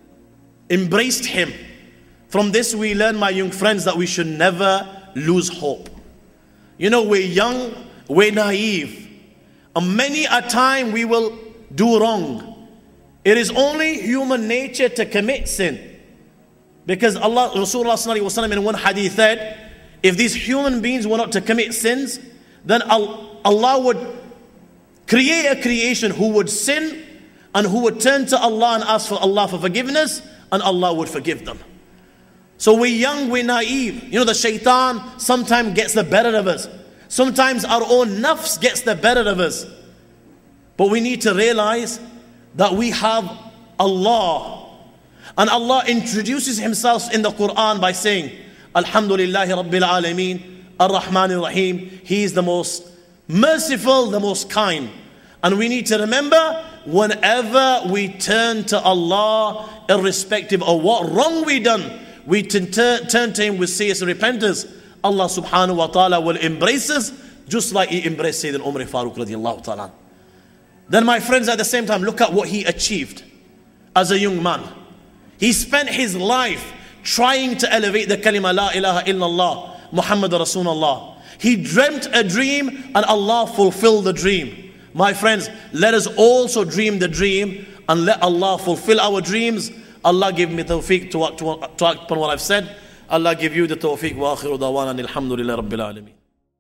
[SPEAKER 3] embraced him. From this we learn, my young friends, that we should never lose hope. We're young, we're naive. And many a time we will do wrong. It is only human nature to commit sin. Because Rasulullah sallallahu alaihi wasallam in one hadith said, if these human beings were not to commit sins, then Allah would create a creation who would sin and who would turn to Allah and ask for Allah for forgiveness, and Allah would forgive them. So we're young, we're naive. You know, the shaitan sometimes gets the better of us. Sometimes our own nafs gets the better of us. But we need to realize that we have Allah. And Allah introduces Himself in the Quran by saying, Alhamdulillahi Rabbil Alameen, Ar-Rahman Ar-Rahim. He is the most merciful, the most kind. And we need to remember, whenever we turn to Allah, irrespective of what wrong we done, we turn to Him with serious repentance, Allah subhanahu wa ta'ala will embrace us, just like He embraced Sayyidina Umar Farooq radiallahu ta'ala. Then my friends, at the same time, look at what he achieved as a young man. He spent his life trying to elevate the kalima La ilaha illallah Muhammad Rasulullah. He dreamt a dream and Allah fulfilled the dream. My friends, let us also dream the dream and let Allah fulfill our dreams. Allah give me tawfiq to act upon what I've said. Allah give you the tawfiq. Wa akhiru dawana alhamdulillah rabbil alameen.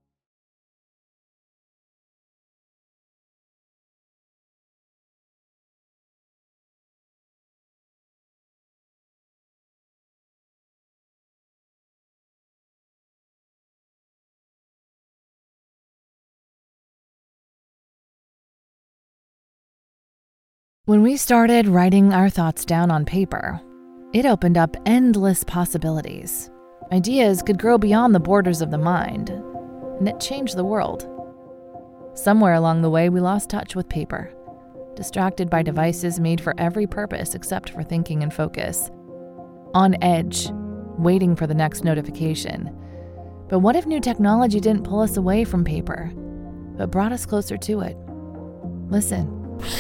[SPEAKER 2] When we started writing our thoughts down on paper, it opened up endless possibilities. Ideas could grow beyond the borders of the mind, and it changed the world. Somewhere along the way, we lost touch with paper, distracted by devices made for every purpose except for thinking and focus. On edge, waiting for the next notification. But what if new technology didn't pull us away from paper, but brought us closer to it? Listen.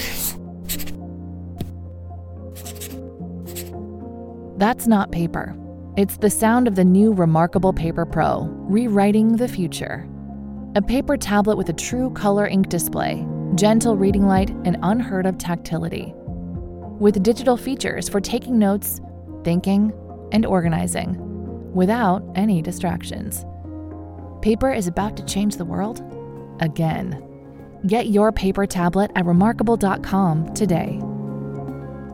[SPEAKER 2] That's not paper. It's the sound of the new Remarkable Paper Pro, rewriting the future. A paper tablet with a true color ink display, gentle reading light, and unheard of tactility. With digital features for taking notes, thinking, and organizing, without any distractions. Paper is about to change the world again. Get your paper tablet at remarkable.com today.